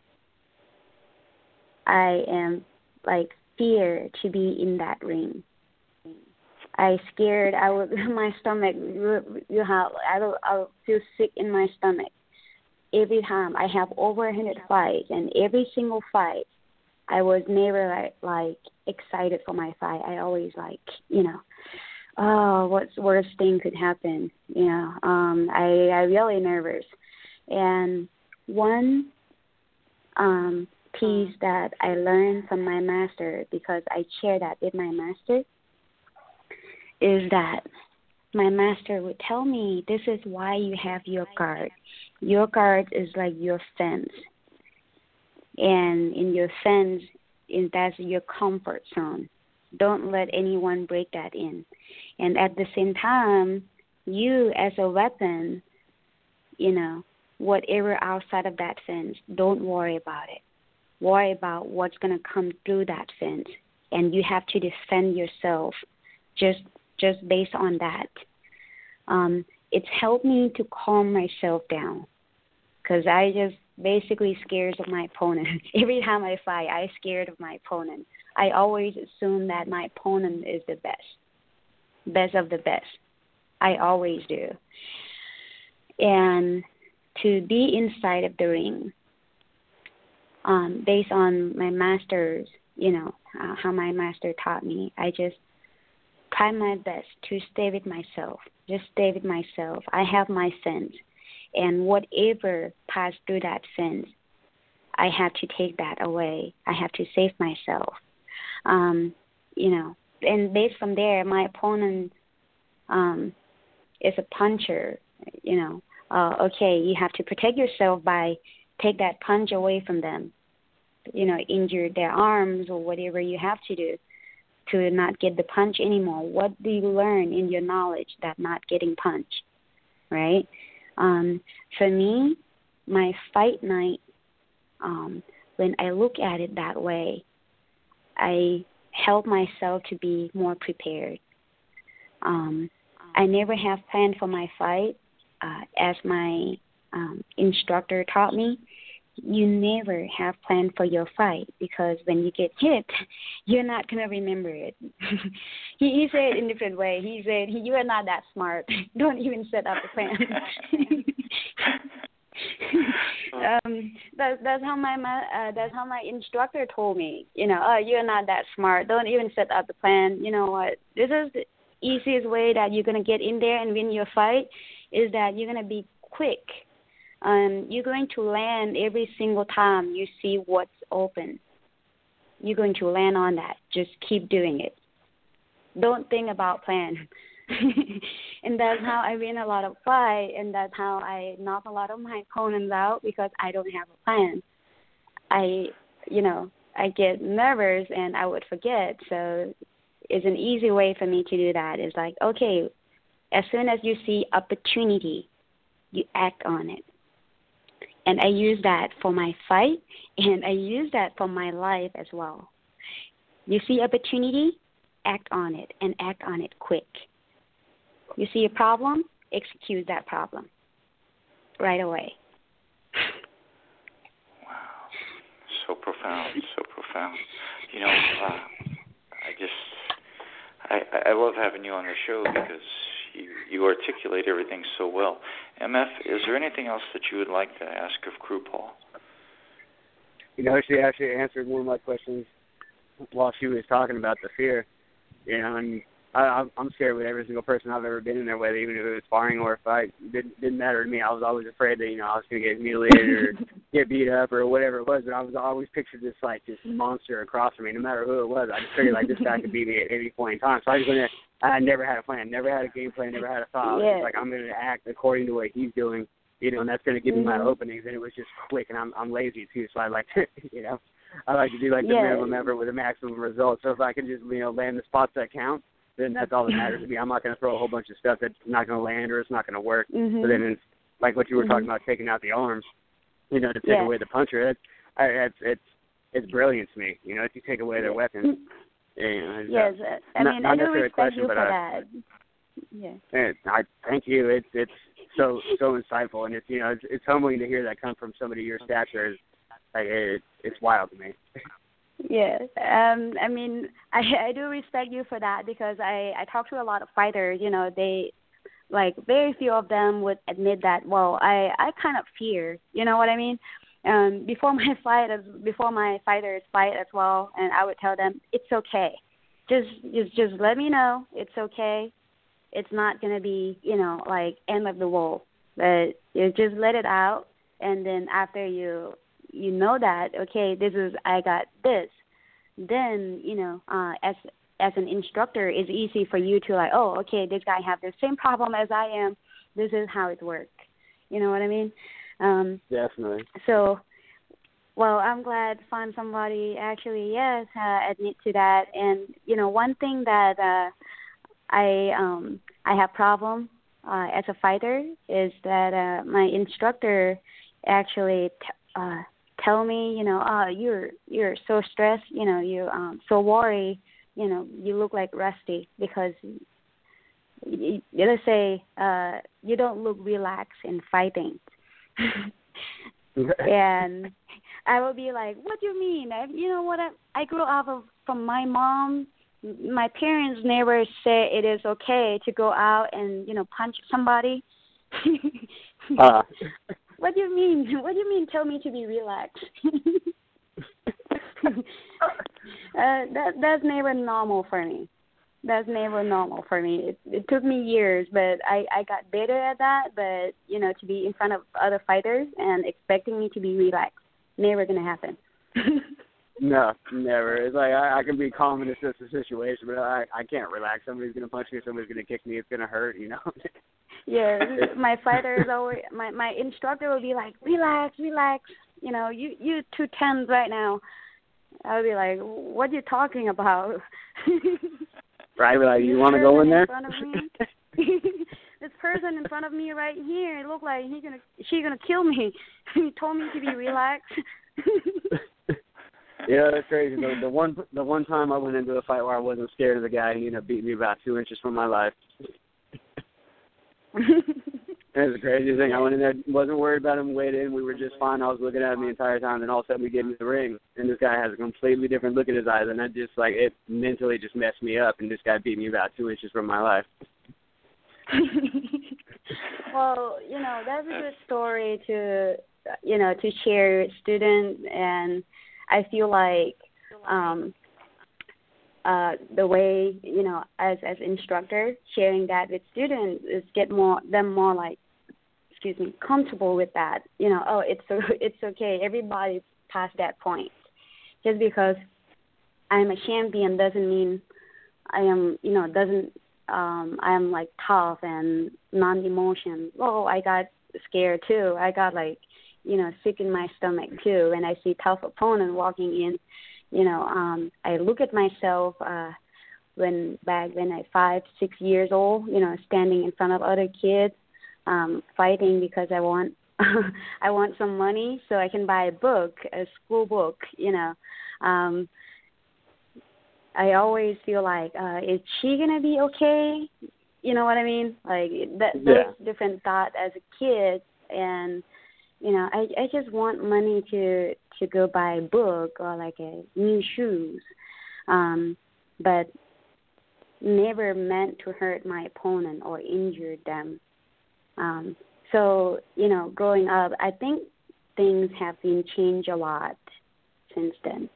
I am like fear to be in that ring. I scared. I would my stomach. You have. I will. I will feel sick in my stomach every time. I have over a hundred fights, and every single fight, I was never like, like excited for my fight. I always like, you know, oh, what's worst thing could happen? You know, um, I I really nervous. And one um, piece that I learned from my master, because I share that with my master, is that my master would tell me, this is why you have your guard. Your guard is like your fence. And in your fence, in, that's your comfort zone. Don't let anyone break that in. And at the same time, you as a weapon, you know, whatever outside of that fence, don't worry about it. Worry about what's going to come through that fence. And you have to defend yourself just just based on that. Um, it's helped me to calm myself down, because I just basically scared of my opponent. Every time I fight, I scared of my opponent. I always assume that my opponent is the best, best of the best. I always do. And to be inside of the ring, um, based on my master's, you know, uh, how my master taught me, I just try my best to stay with myself, just stay with myself. I have my fence, and whatever passed through that fence, I have to take that away. I have to save myself. Um, you know, and based from there, my opponent um, is a puncher. You know, uh, okay, you have to protect yourself by take that punch away from them. You know, injure their arms or whatever you have to do to not get the punch anymore. What do you learn in your knowledge that not getting punched, right? Um, for me, my fight night, um, when I look at it that way, I help myself to be more prepared. Um, I never have planned for my fight. Uh, as my um, instructor taught me, you never have planned for your fight, because when you get hit, you're not going to remember it. he, he said it in a different way. He said, you are not that smart. Don't even set up a plan. um, that, that's how my uh, that's how my instructor told me. You know, oh, you're not that smart. Don't even set up the plan. You know what? This is the easiest way that you're going to get in there and win your fight, is that you're going to be quick. Um, you're going to land every single time you see what's open. You're going to land on that. Just keep doing it. Don't think about plan. And that's how I win a lot of fight, and that's how I knock a lot of my opponents out, because I don't have a plan. I, you know, I get nervous and I would forget. So it's an easy way for me to do that. It's like, okay, as soon as you see opportunity, you act on it. And I use that for my fight, and I use that for my life as well. You see opportunity, act on it, and act on it quick. You see a problem, execute that problem right away. Wow, so profound, so profound. You know, uh, I just, I, I love having you on the show because you, you articulate everything so well. M F, is there anything else that you would like to ask of Crew Paul? You know, she actually answered one of my questions while she was talking about the fear. You know, and I, I'm scared with every single person I've ever been in there with, even if it was sparring or a fight. It didn't, didn't matter to me. I was always afraid that, you know, I was going to get mutilated or get beat up or whatever it was. But I was always pictured this, like, this monster across from me, no matter who it was. I just figured, like, this guy could beat me at any point in time. So I just went in there. I never had a plan, never had a game plan, never had a thought. I was yeah. just like, I'm going to act according to what he's doing, you know, and that's going to give mm-hmm. me my openings. And it was just quick, and I'm I'm lazy, too, so I like to, you know, I like to do, like, the yeah. minimum effort with a maximum result. So if I can just, you know, land the spots that count, then that's all that matters to me. I'm not going to throw a whole bunch of stuff that's not going to land or it's not going to work. Mm-hmm. But then it's like what you were mm-hmm. talking about, taking out the arms, you know, to take yeah. away the puncher. It's, I, it's, it's, it's brilliant to me, you know, if you take away their weapons. You know, yes, uh, I not, mean, not I do respect question, you for I, that. Yeah. And I thank you. It's it's so so insightful, and it's you know it's, it's humbling to hear that come from somebody your stature. It's like it, it's wild to me. Yeah, um, I mean, I I do respect you for that because I I talk to a lot of fighters. You know, they like very few of them would admit that. Well, I I kind of fear. You know what I mean? Um, before my fight, before my fighters fight as well, and I would tell them it's okay. Just just just let me know it's okay. It's not gonna be you know like end of the world. But you just let it out, and then after you. you know that, okay, this is, I got this, then, you know, uh, as as an instructor, it's easy for you to like, oh, okay, this guy have the same problem as I am. This is how it works. You know what I mean? Um, Definitely. So, well, I'm glad find somebody actually, yes, uh, admit to that. And, you know, one thing that uh, I um, I have problem uh, as a fighter is that uh, my instructor actually t- uh, tell me, you know, oh, you're you're so stressed, you know, you're um, so worried, you know, you look like Rusty because, you, let's say, uh, you don't look relaxed in fighting. And I will be like, what do you mean? I, you know what? I, I grew up of, from my mom. My parents never say it is okay to go out and, you know, punch somebody. uh. What do you mean? What do you mean? Tell me to be relaxed. uh, that that's never normal for me. That's never normal for me. It, it took me years, but I, I got better at that. But you know, to be in front of other fighters and expecting me to be relaxed, never gonna happen. No, never. It's like I, I can be calm in a situation, but I I can't relax. Somebody's gonna punch me. Somebody's gonna kick me. It's gonna hurt. You know. Yeah, my fighter is always my my instructor will be like, relax, relax. You know, you you two tens right now. I'll be like, what are you talking about? Right, like you want to go in there? In front of me? This person in front of me right here, it looked like he's gonna she's gonna kill me. He told me to be relaxed. Yeah, that's crazy. The, the one the one time I went into a fight where I wasn't scared of the guy, he ended up beating me about two inches from my life. That's the craziest thing. I went in there, wasn't worried about him weighed in. We were just fine. I was looking at him the entire time, and all of a sudden we get in the ring, and this guy has a completely different look in his eyes, and that just, like, it mentally just messed me up, and this guy beat me about two inches from my life. Well, you know, that's a good story to, you know, to share with students, and I feel like um, uh, the way, you know, as as instructor, sharing that with students is get more them more like, excuse me, comfortable with that. You know, oh, it's it's okay. Everybody's past that point. Just because I'm a champion doesn't mean I am, you know, doesn't um, I am like tough and non-emotion. Oh, I got scared too. I got like, you know, sick in my stomach too. When I see tough opponent walking in. You know, um, I look at myself uh, when back when I five, six years old. You know, standing in front of other kids, um, fighting because I want, I want some money so I can buy a book, a school book. You know, um, I always feel like, uh, is she gonna be okay? You know what I mean? Like that, those Yeah. different thoughts as a kid, and you know, I I just want money to to go buy a book or like a new shoes, um, but never meant to hurt my opponent or injure them. Um, so you know, growing up, I think things have been changed a lot since then.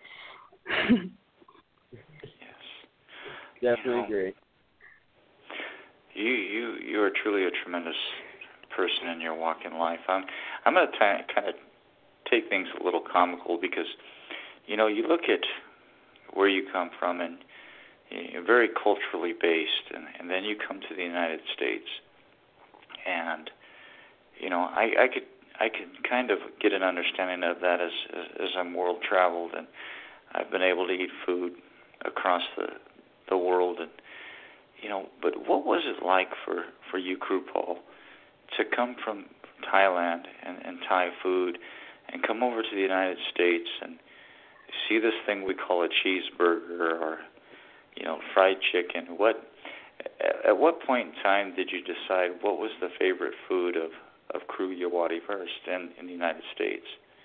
Yes. Definitely You know, agree. You you you are truly a tremendous person in your walk in life. I'm I'm going to kind of take things a little comical because, you know, you look at where you come from and you're very culturally based, and, and then you come to the United States, and you know, I, I could I could kind of get an understanding of that as, as as I'm world traveled, and I've been able to eat food across the the world, and you know, but what was it like for, for you, Crew Paul, to come from Thailand and, and Thai food and come over to the United States and see this thing we call a cheeseburger or, you know, fried chicken? What at what point in time did you decide what was the favorite food of, of Crew Yawadi first in, in the United States?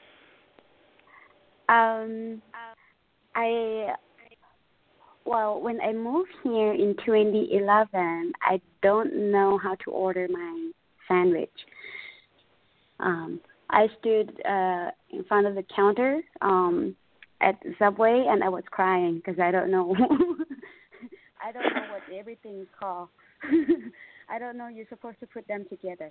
Um, I well, when I moved here in twenty eleven, I don't know how to order my sandwich. Um, I stood uh, in front of the counter um, at Subway, and I was crying because I don't know. I don't know what everything is called. I don't know. You're supposed to put them together.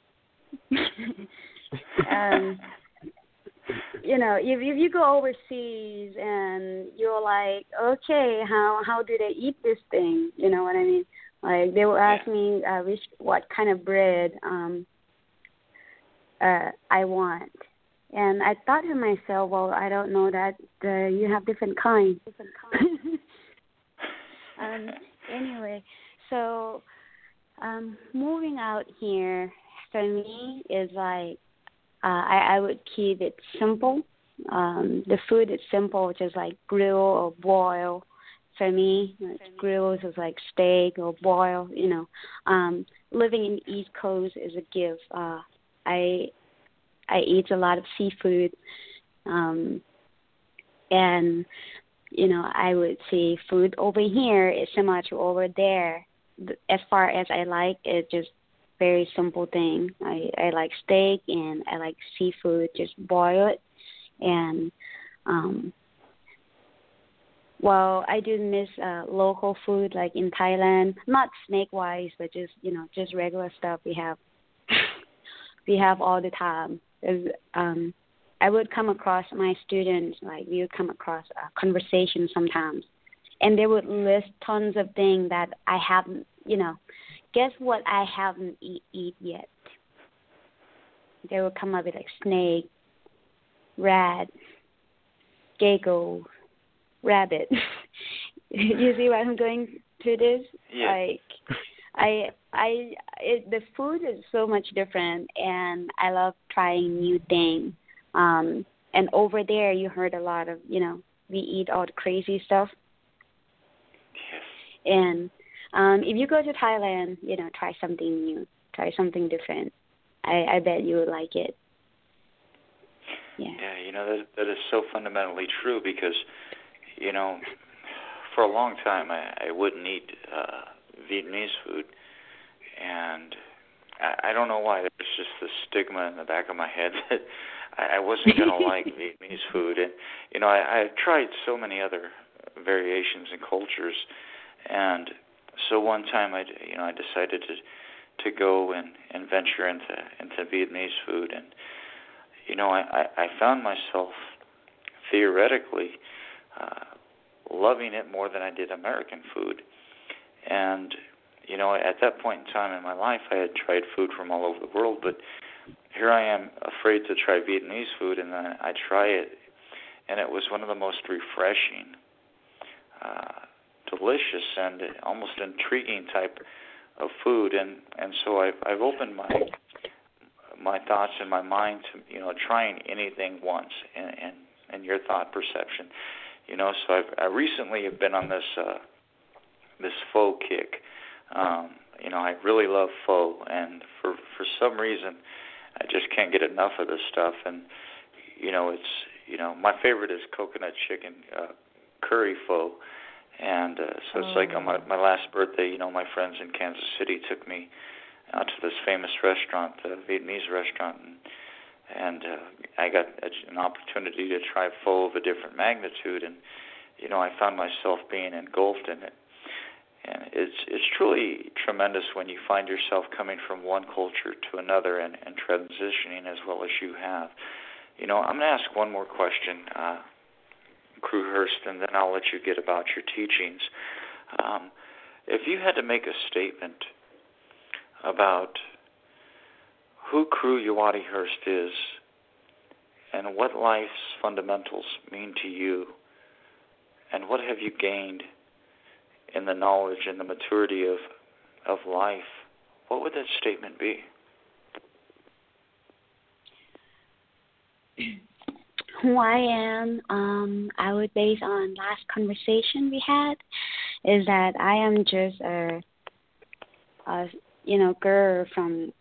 um, you know, if if you go overseas and you're like, okay, how how do they eat this thing? You know what I mean? Like they will ask me uh, which what kind of bread um uh I want, and I thought to myself, well, I don't know that uh, you have different kinds. Different kinds. um. Anyway, so um, moving out here for me is like. Uh, I, I would keep it simple. Um, the food is simple, just like grill or boil. For me, grills is like steak or boil. You know, um, living in the East Coast is a gift. Uh, I I eat a lot of seafood, um, and you know, I would say food over here is similar to over there. As far as I like it, just very simple thing. I, I like steak and I like seafood, just boil it. And, um, well, I do miss uh, local food like in Thailand, not snake-wise, but just, you know, just regular stuff we have. we have all the time. Um, I would come across my students, like we would come across a conversation sometimes, and they would list tons of things that I haven't, you know, guess what I haven't eat, eat yet? They will come up with like snake, rat, gecko, rabbit. You see why I'm going through this? Yeah. Like, I, I, it, the food is so much different, and I love trying new things. Um, and over there, you heard a lot of, you know, we eat all the crazy stuff. Yes. And Um, if you go to Thailand, you know, try something new, try something different. I, I bet you would like it. Yeah. Yeah, you know, that that is so fundamentally true because, you know, for a long time I, I wouldn't eat uh, Vietnamese food, and I, I don't know why. There's just this stigma in the back of my head that I, I wasn't going to like Vietnamese food. And, you know, I, I tried so many other variations and cultures, and so one time, I, you know, I decided to to go and, and venture into into Vietnamese food, and you know, I, I, I found myself theoretically uh, loving it more than I did American food, and you know, at that point in time in my life, I had tried food from all over the world, but here I am afraid to try Vietnamese food, and then I try it, and it was one of the most refreshing. Uh, delicious and almost intriguing type of food, and, and so I've I've opened my my thoughts and my mind to, you know, trying anything once in, in, in your thought perception. You know, so I've, I recently have been on this uh, this pho kick. Um, you know, I really love pho, and for for some reason, I just can't get enough of this stuff. And you know, it's you know, my favorite is coconut chicken uh, curry pho, and uh, so it's oh. like on my my last birthday. You know, my friends in Kansas City took me out to this famous restaurant, the Vietnamese restaurant, and, and uh, I got a, an opportunity to try pho of a different magnitude, and you know, I found myself being engulfed in it. And it's it's truly tremendous when you find yourself coming from one culture to another and, and transitioning as well as you have. You know, I'm going to ask one more question, uh, Crewhurst, and then I'll let you get about your teachings. Um, if you had to make a statement about who Crew Uwati Hurst is and what life's fundamentals mean to you, and what have you gained in the knowledge and the maturity of of life, what would that statement be? Who I am, um, I would base on last conversation we had, is that I am just a, a you know, girl from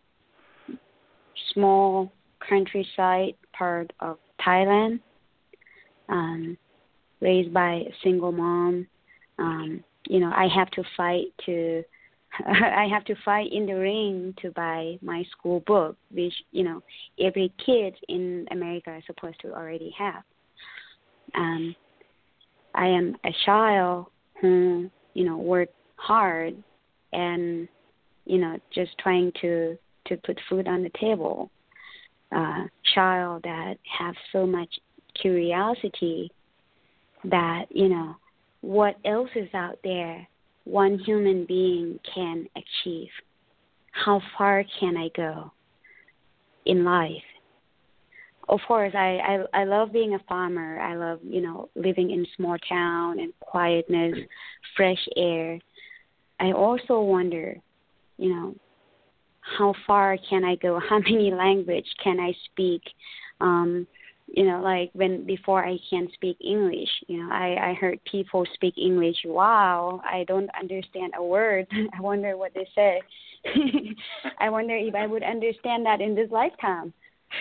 small countryside part of Thailand, um, raised by a single mom. Um, you know, I have to fight to, I have to fight in the ring to buy my school book, which, you know, every kid in America is supposed to already have. Um, I am a child who, you know, worked hard and, you know, just trying to, to put food on the table. Uh, child that have so much curiosity that, you know, what else is out there one human being can achieve? How far can I go in life? Of course, I, I, I love being a farmer. I love, you know, living in a small town and quietness, fresh air. I also wonder, you know, how far can I go? How many language can I speak? Um, You know, like when before I can speak English, you know, I, I heard people speak English. Wow, I don't understand a word. I wonder what they say. I wonder if I would understand that in this lifetime.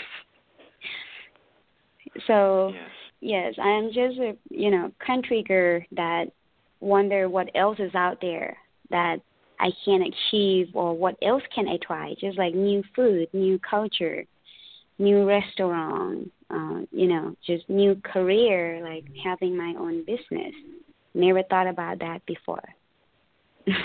So, yes, yes I'm just a, you know, country girl that wonder what else is out there that I can achieve, or what else can I try, just like new food, new culture, new restaurant, uh, you know, just new career, like having my own business. Never thought about that before. Yes.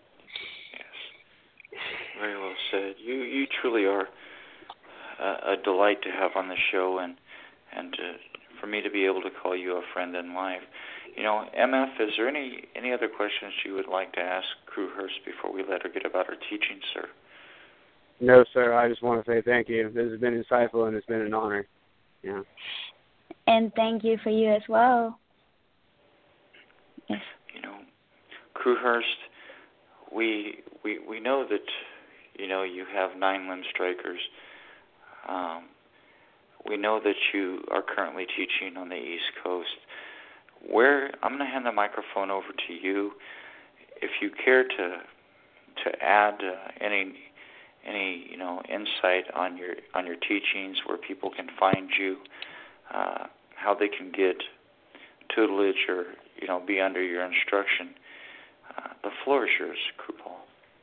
Very well said. You you truly are a, a delight to have on the show, and and to, for me to be able to call you a friend in life. You know, M F, is there any, any other questions you would like to ask Crewhurst before we let her get about her teaching, sir? No, sir. I just want to say thank you. This has been insightful, and it's been an honor. Yeah. And thank you for you as well. Yes. You know, Crewhurst, we we we know that, you know, you have nine limb strikers. Um, we know that you are currently teaching on the East Coast. Where I'm going to hand the microphone over to you. If you care to to add uh, any. Any you know insight on your on your teachings, where people can find you, uh, how they can get tutelage or you know be under your instruction. Uh, the floor is yours, Crew Paul.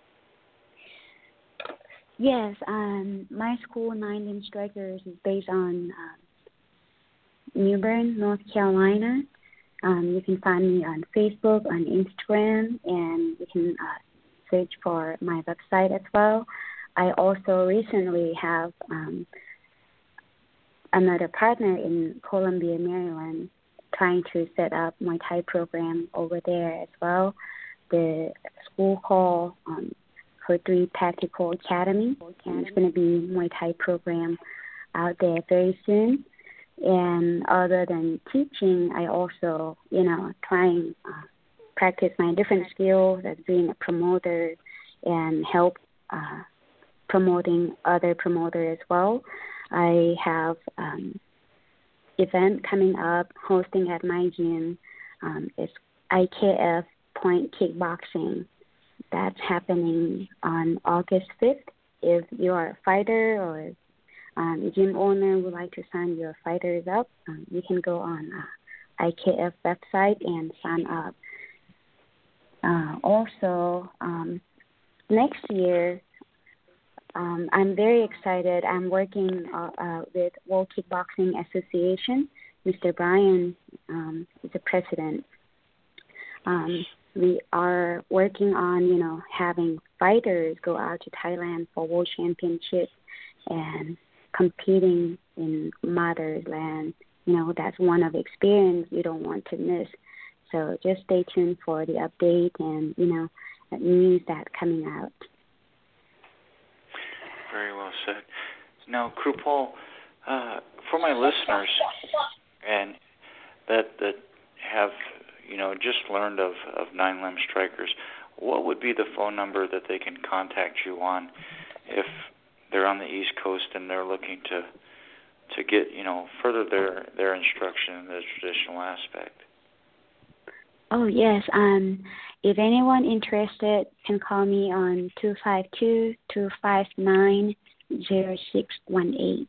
Yes, um, my school, Nine Limb Strikers, is based on uh, New Bern, North Carolina. Um, you can find me on Facebook, on Instagram, and you can uh, search for my website as well. I also recently have um, another partner in Columbia, Maryland, trying to set up Muay Thai program over there as well. The school called um, Hertry Tactical Academy. And it's going to be Muay Thai program out there very soon. And other than teaching, I also, you know, trying uh, practice my different skills as being a promoter and help uh, promoting other promoters as well. I have um, event coming up, hosting at my gym. Um, it's I K F Point Kickboxing. That's happening on August fifth. If you are a fighter or um, gym owner would like to sign your fighters up, um, you can go on uh, I K F website and sign up. Uh, also, um, next year, um, I'm very excited. I'm working uh, uh, with World Kickboxing Association. Mister Brian um, is the president. Um, we are working on, you know, having fighters go out to Thailand for World Championship and competing in motherland. You know, that's one of the experience you don't want to miss. So just stay tuned for the update and, you know, news that's coming out. Very well said. Now, Crew Paul, uh, for my listeners and that that have, you know, just learned of, of Nine Limb Strikers, what would be the phone number that they can contact you on if they're on the East Coast and they're looking to to get, you know, further their, their instruction in the traditional aspect? Oh, yes. Um, if anyone interested can call me on two five two, two five nine, zero six one eight.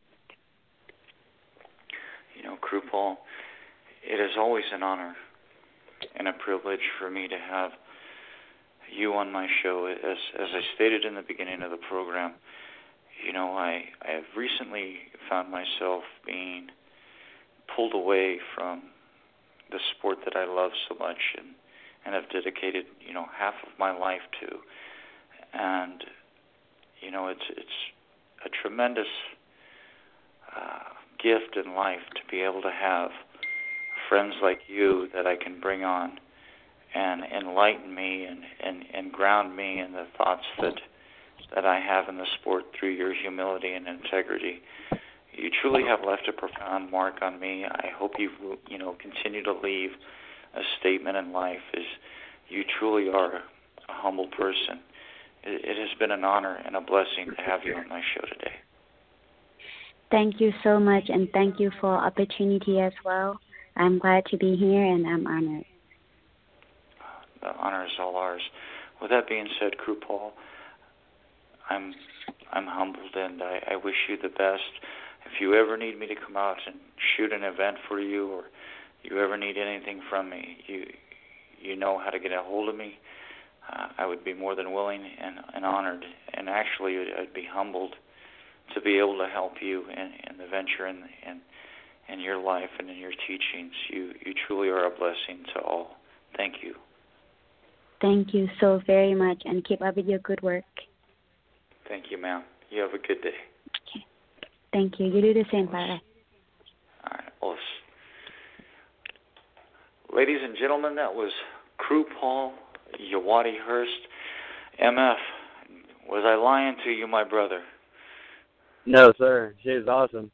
You know, Crew Paul, it is always an honor and a privilege for me to have you on my show. As as I stated in the beginning of the program, you know, I, I have recently found myself being pulled away from the sport that I love so much and, and have dedicated, you know, half of my life to. And, you know, it's it's a tremendous uh, gift in life to be able to have friends like you that I can bring on and enlighten me and, and, and ground me in the thoughts that that I have in the sport through your humility and integrity. You truly have left a profound mark on me. I hope you you know continue to leave a statement in life as you truly are a humble person. It, it has been an honor and a blessing to have you on my show today. Thank you so much, and thank you for opportunity as well. I'm glad to be here, and I'm honored. The honor is all ours. With that being said, Crew Paul, I'm I'm humbled, and I, I wish you the best. If you ever need me to come out and shoot an event for you, or you ever need anything from me, you you know how to get a hold of me. Uh, I would be more than willing and, and honored, and actually I'd be humbled to be able to help you in, in the venture in, in in your life and in your teachings. You you truly are a blessing to all. Thank you. Thank you so very much, and keep up with your good work. Thank you, ma'am. You have a good day. Okay. Thank you. You do the same, bye. All right. Well, ladies and gentlemen, that was Crew Paul Yawadi Hurst, M F. Was I lying to you, my brother? No, sir. She was awesome.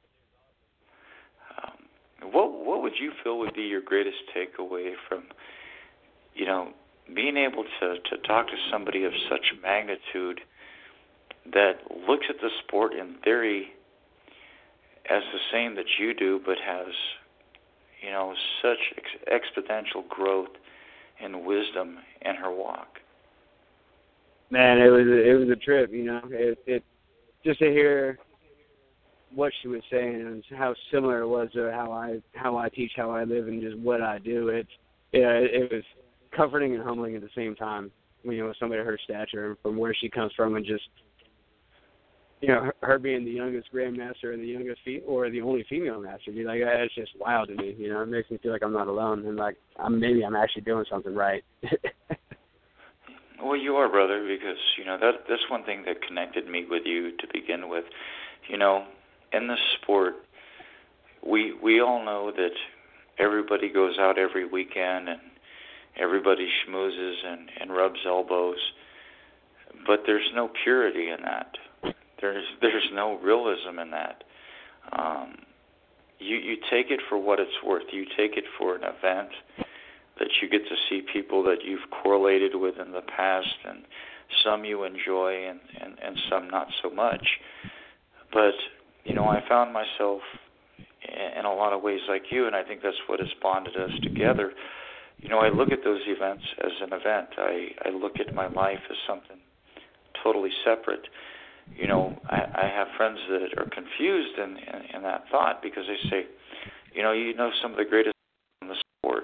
Um, what what would you feel would be your greatest takeaway from, you know, being able to, to talk to somebody of such magnitude that looks at the sport in theory as the same that you do, but has, you know, such ex- exponential growth and wisdom in her walk? Man, it was a, it was a trip. You know, it, it just to hear what she was saying and how similar it was to how I how I teach, how I live, and just what I do. It yeah, it, it was comforting and humbling at the same time. You know, with somebody of her stature and from where she comes from, and just, you know, her, her being the youngest grandmaster and the youngest fe- or the only female master, be like, it's just wild to me. You know, it makes me feel like I'm not alone, and like I'm maybe I'm actually doing something right. Well, you are, brother, because, you know, that that's one thing that connected me with you to begin with. You know, in this sport, we we all know that everybody goes out every weekend and everybody schmoozes and, and rubs elbows, but there's no purity in that. There's there's no realism in that. Um, you you take it for what it's worth. You take it for an event that you get to see people that you've correlated with in the past, and some you enjoy and, and, and some not so much. But, you know, I found myself in a lot of ways like you, and I think that's what has bonded us together. You know, I look at those events as an event. I, I look at my life as something totally separate. You know, I, I have friends that are confused in, in, in that thought because they say, you know, you know some of the greatest in the sport.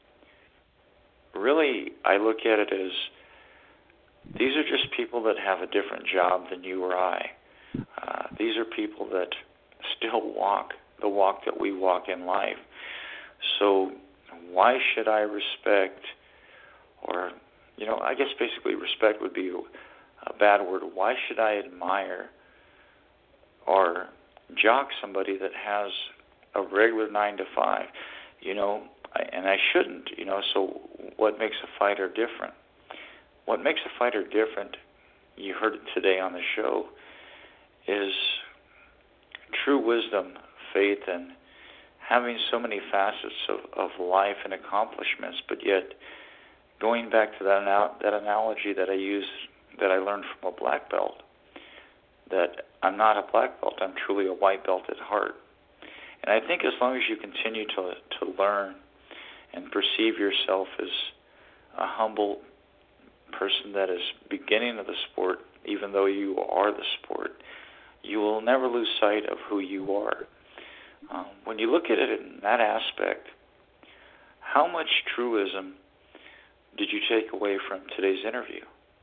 Really, I look at it as these are just people that have a different job than you or I. Uh, these are people that still walk the walk that we walk in life. So why should I respect, or, you know, I guess basically respect would be a bad word. Why should I admire or jock somebody that has a regular nine to five? You know, I, and I shouldn't, you know, so what makes a fighter different? What makes a fighter different, you heard it today on the show, is true wisdom, faith, and having so many facets of, of life and accomplishments, but yet going back to that that analogy that I used, that I learned from a black belt, that I'm not a black belt, I'm truly a white belt at heart. And I think as long as you continue to to learn and perceive yourself as a humble person that is beginning of the sport, even though you are the sport, you will never lose sight of who you are. Um, when you look at it in that aspect, how much truism did you take away from today's interview?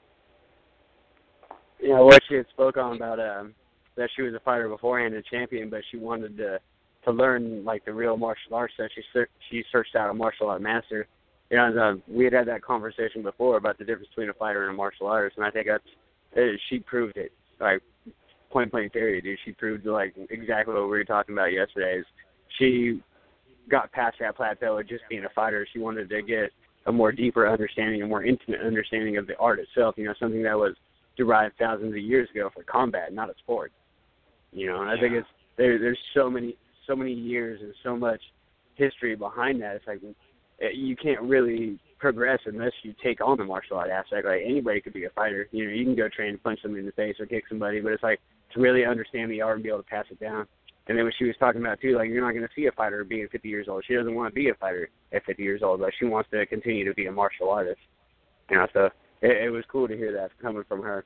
You know, what she had spoke on about um, that she was a fighter beforehand, a champion, but she wanted to to learn like the real martial arts. So she ser- she searched out a martial art master. You know, and, uh, we had had that conversation before about the difference between a fighter and a martial artist, and I think that's uh, she proved it. Like point blank period, dude. She proved like exactly what we were talking about yesterday. Is she got past that plateau of just being a fighter. She wanted to get a more deeper understanding, a more intimate understanding of the art itself. You know, something that was derived thousands of years ago for combat, not a sport. You know, and I think it's there. There's so many, so many years and so much history behind that. It's like you can't really progress unless you take on the martial art aspect. Like anybody could be a fighter. You know, you can go train and punch somebody in the face or kick somebody, but it's like to really understand the art and be able to pass it down. And then what she was talking about too, like you're not going to see a fighter being fifty years old. She doesn't want to be a fighter at fifty years old, but she wants to continue to be a martial artist. You know, so it, it was cool to hear that coming from her.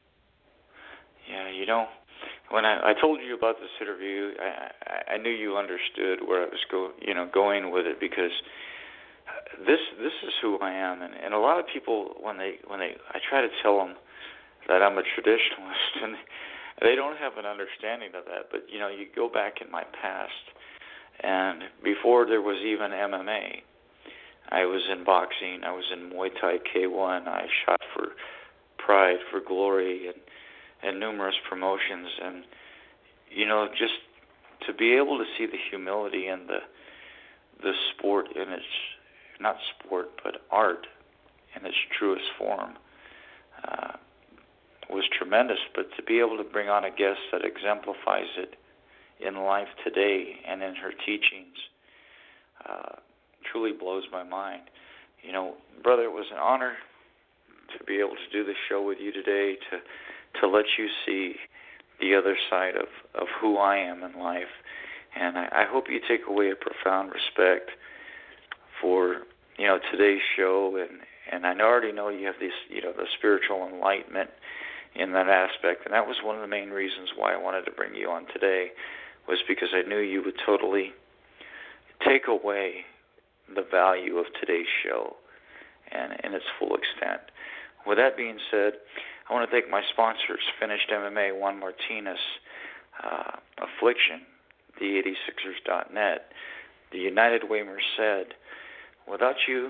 Yeah, you know, when I, I told you about this interview, I, I, I knew you understood where I was go, you know, going with it, because this this is who I am, and, and a lot of people when they when they I try to tell them that I'm a traditionalist, and they don't have an understanding of that. But you know, you go back in my past, and before there was even M M A, I was in boxing, I was in Muay Thai K one, I shot for Pride, for Glory, and and numerous promotions, and you know, just to be able to see the humility and the the sport in its not sport but art in its truest form uh, was tremendous. But to be able to bring on a guest that exemplifies it in life today and in her teachings uh, truly blows my mind. You know, brother, it was an honor to be able to do this show with you today, to to let you see the other side of, of who I am in life. And I, I hope you take away a profound respect for, you know, today's show. And, and I already know you have this, you know, the spiritual enlightenment in that aspect. And that was one of the main reasons why I wanted to bring you on today, was because I knew you would totally take away the value of today's show and in its full extent. With that being said, I want to thank my sponsors, Finished M M A, Juan Martinez, uh, Affliction, the eighty-sixers dot net, the United Way Merced. Without you,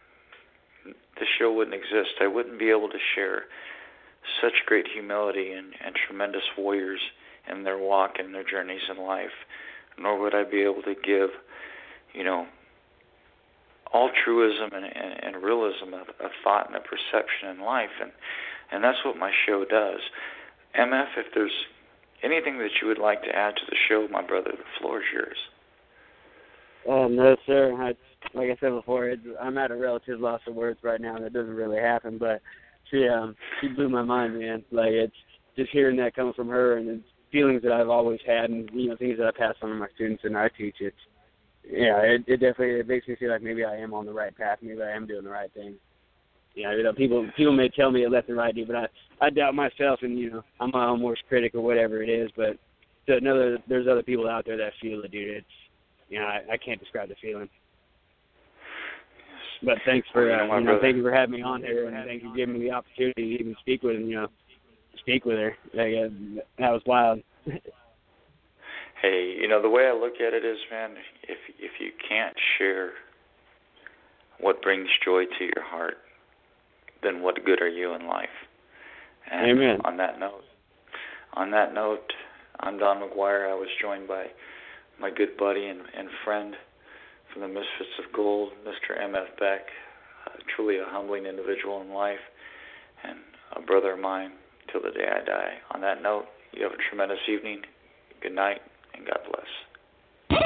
the show wouldn't exist. I wouldn't be able to share such great humility and, and tremendous warriors in their walk and their journeys in life, nor would I be able to give, you know, all truism and, and, and realism of, of thought and a perception in life. And And that's what my show does. M F, if there's anything that you would like to add to the show, my brother, the floor is yours. Uh, no, sir. I, like I said before, it, I'm at a relative loss of words right now. That doesn't really happen, but she um, she blew my mind, man. Like, it's just hearing that come from her, and it's feelings that I've always had, and you know, things that I pass on to my students and I teach. It's yeah, it, it definitely it makes me feel like maybe I am on the right path. Maybe I am doing the right thing. Yeah, you know, people people may tell me left and right, but I I doubt myself, and you know, I'm my own worst critic or whatever it is. But to another, there's other people out there that feel it, dude. It's you know, I, I can't describe the feeling. But thanks for uh, you know, thank you for having me on here, and thank you for giving me the opportunity to even speak with you know, speak with her. Like, uh, that was wild. Hey, you know, the way I look at it is, man, if if you can't share what brings joy to your heart, then what good are you in life? And Amen. On that note, on that note, I'm Don McGuire. I was joined by my good buddy and, and friend from the Misfits of Gold, Mister M F Beck, uh, truly a humbling individual in life, and a brother of mine till the day I die. On that note, you have a tremendous evening. Good night, and God bless.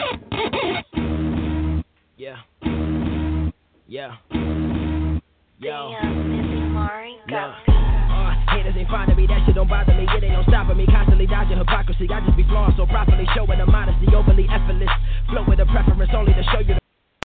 Yeah. Yeah. Yo. Yeah. Uh, haters ain't finding me, that shit don't bother me. It ain't no stopping me, constantly dodging hypocrisy. I just be flawed, so properly showing the modesty, overly effortless. Flow with a preference only to show you the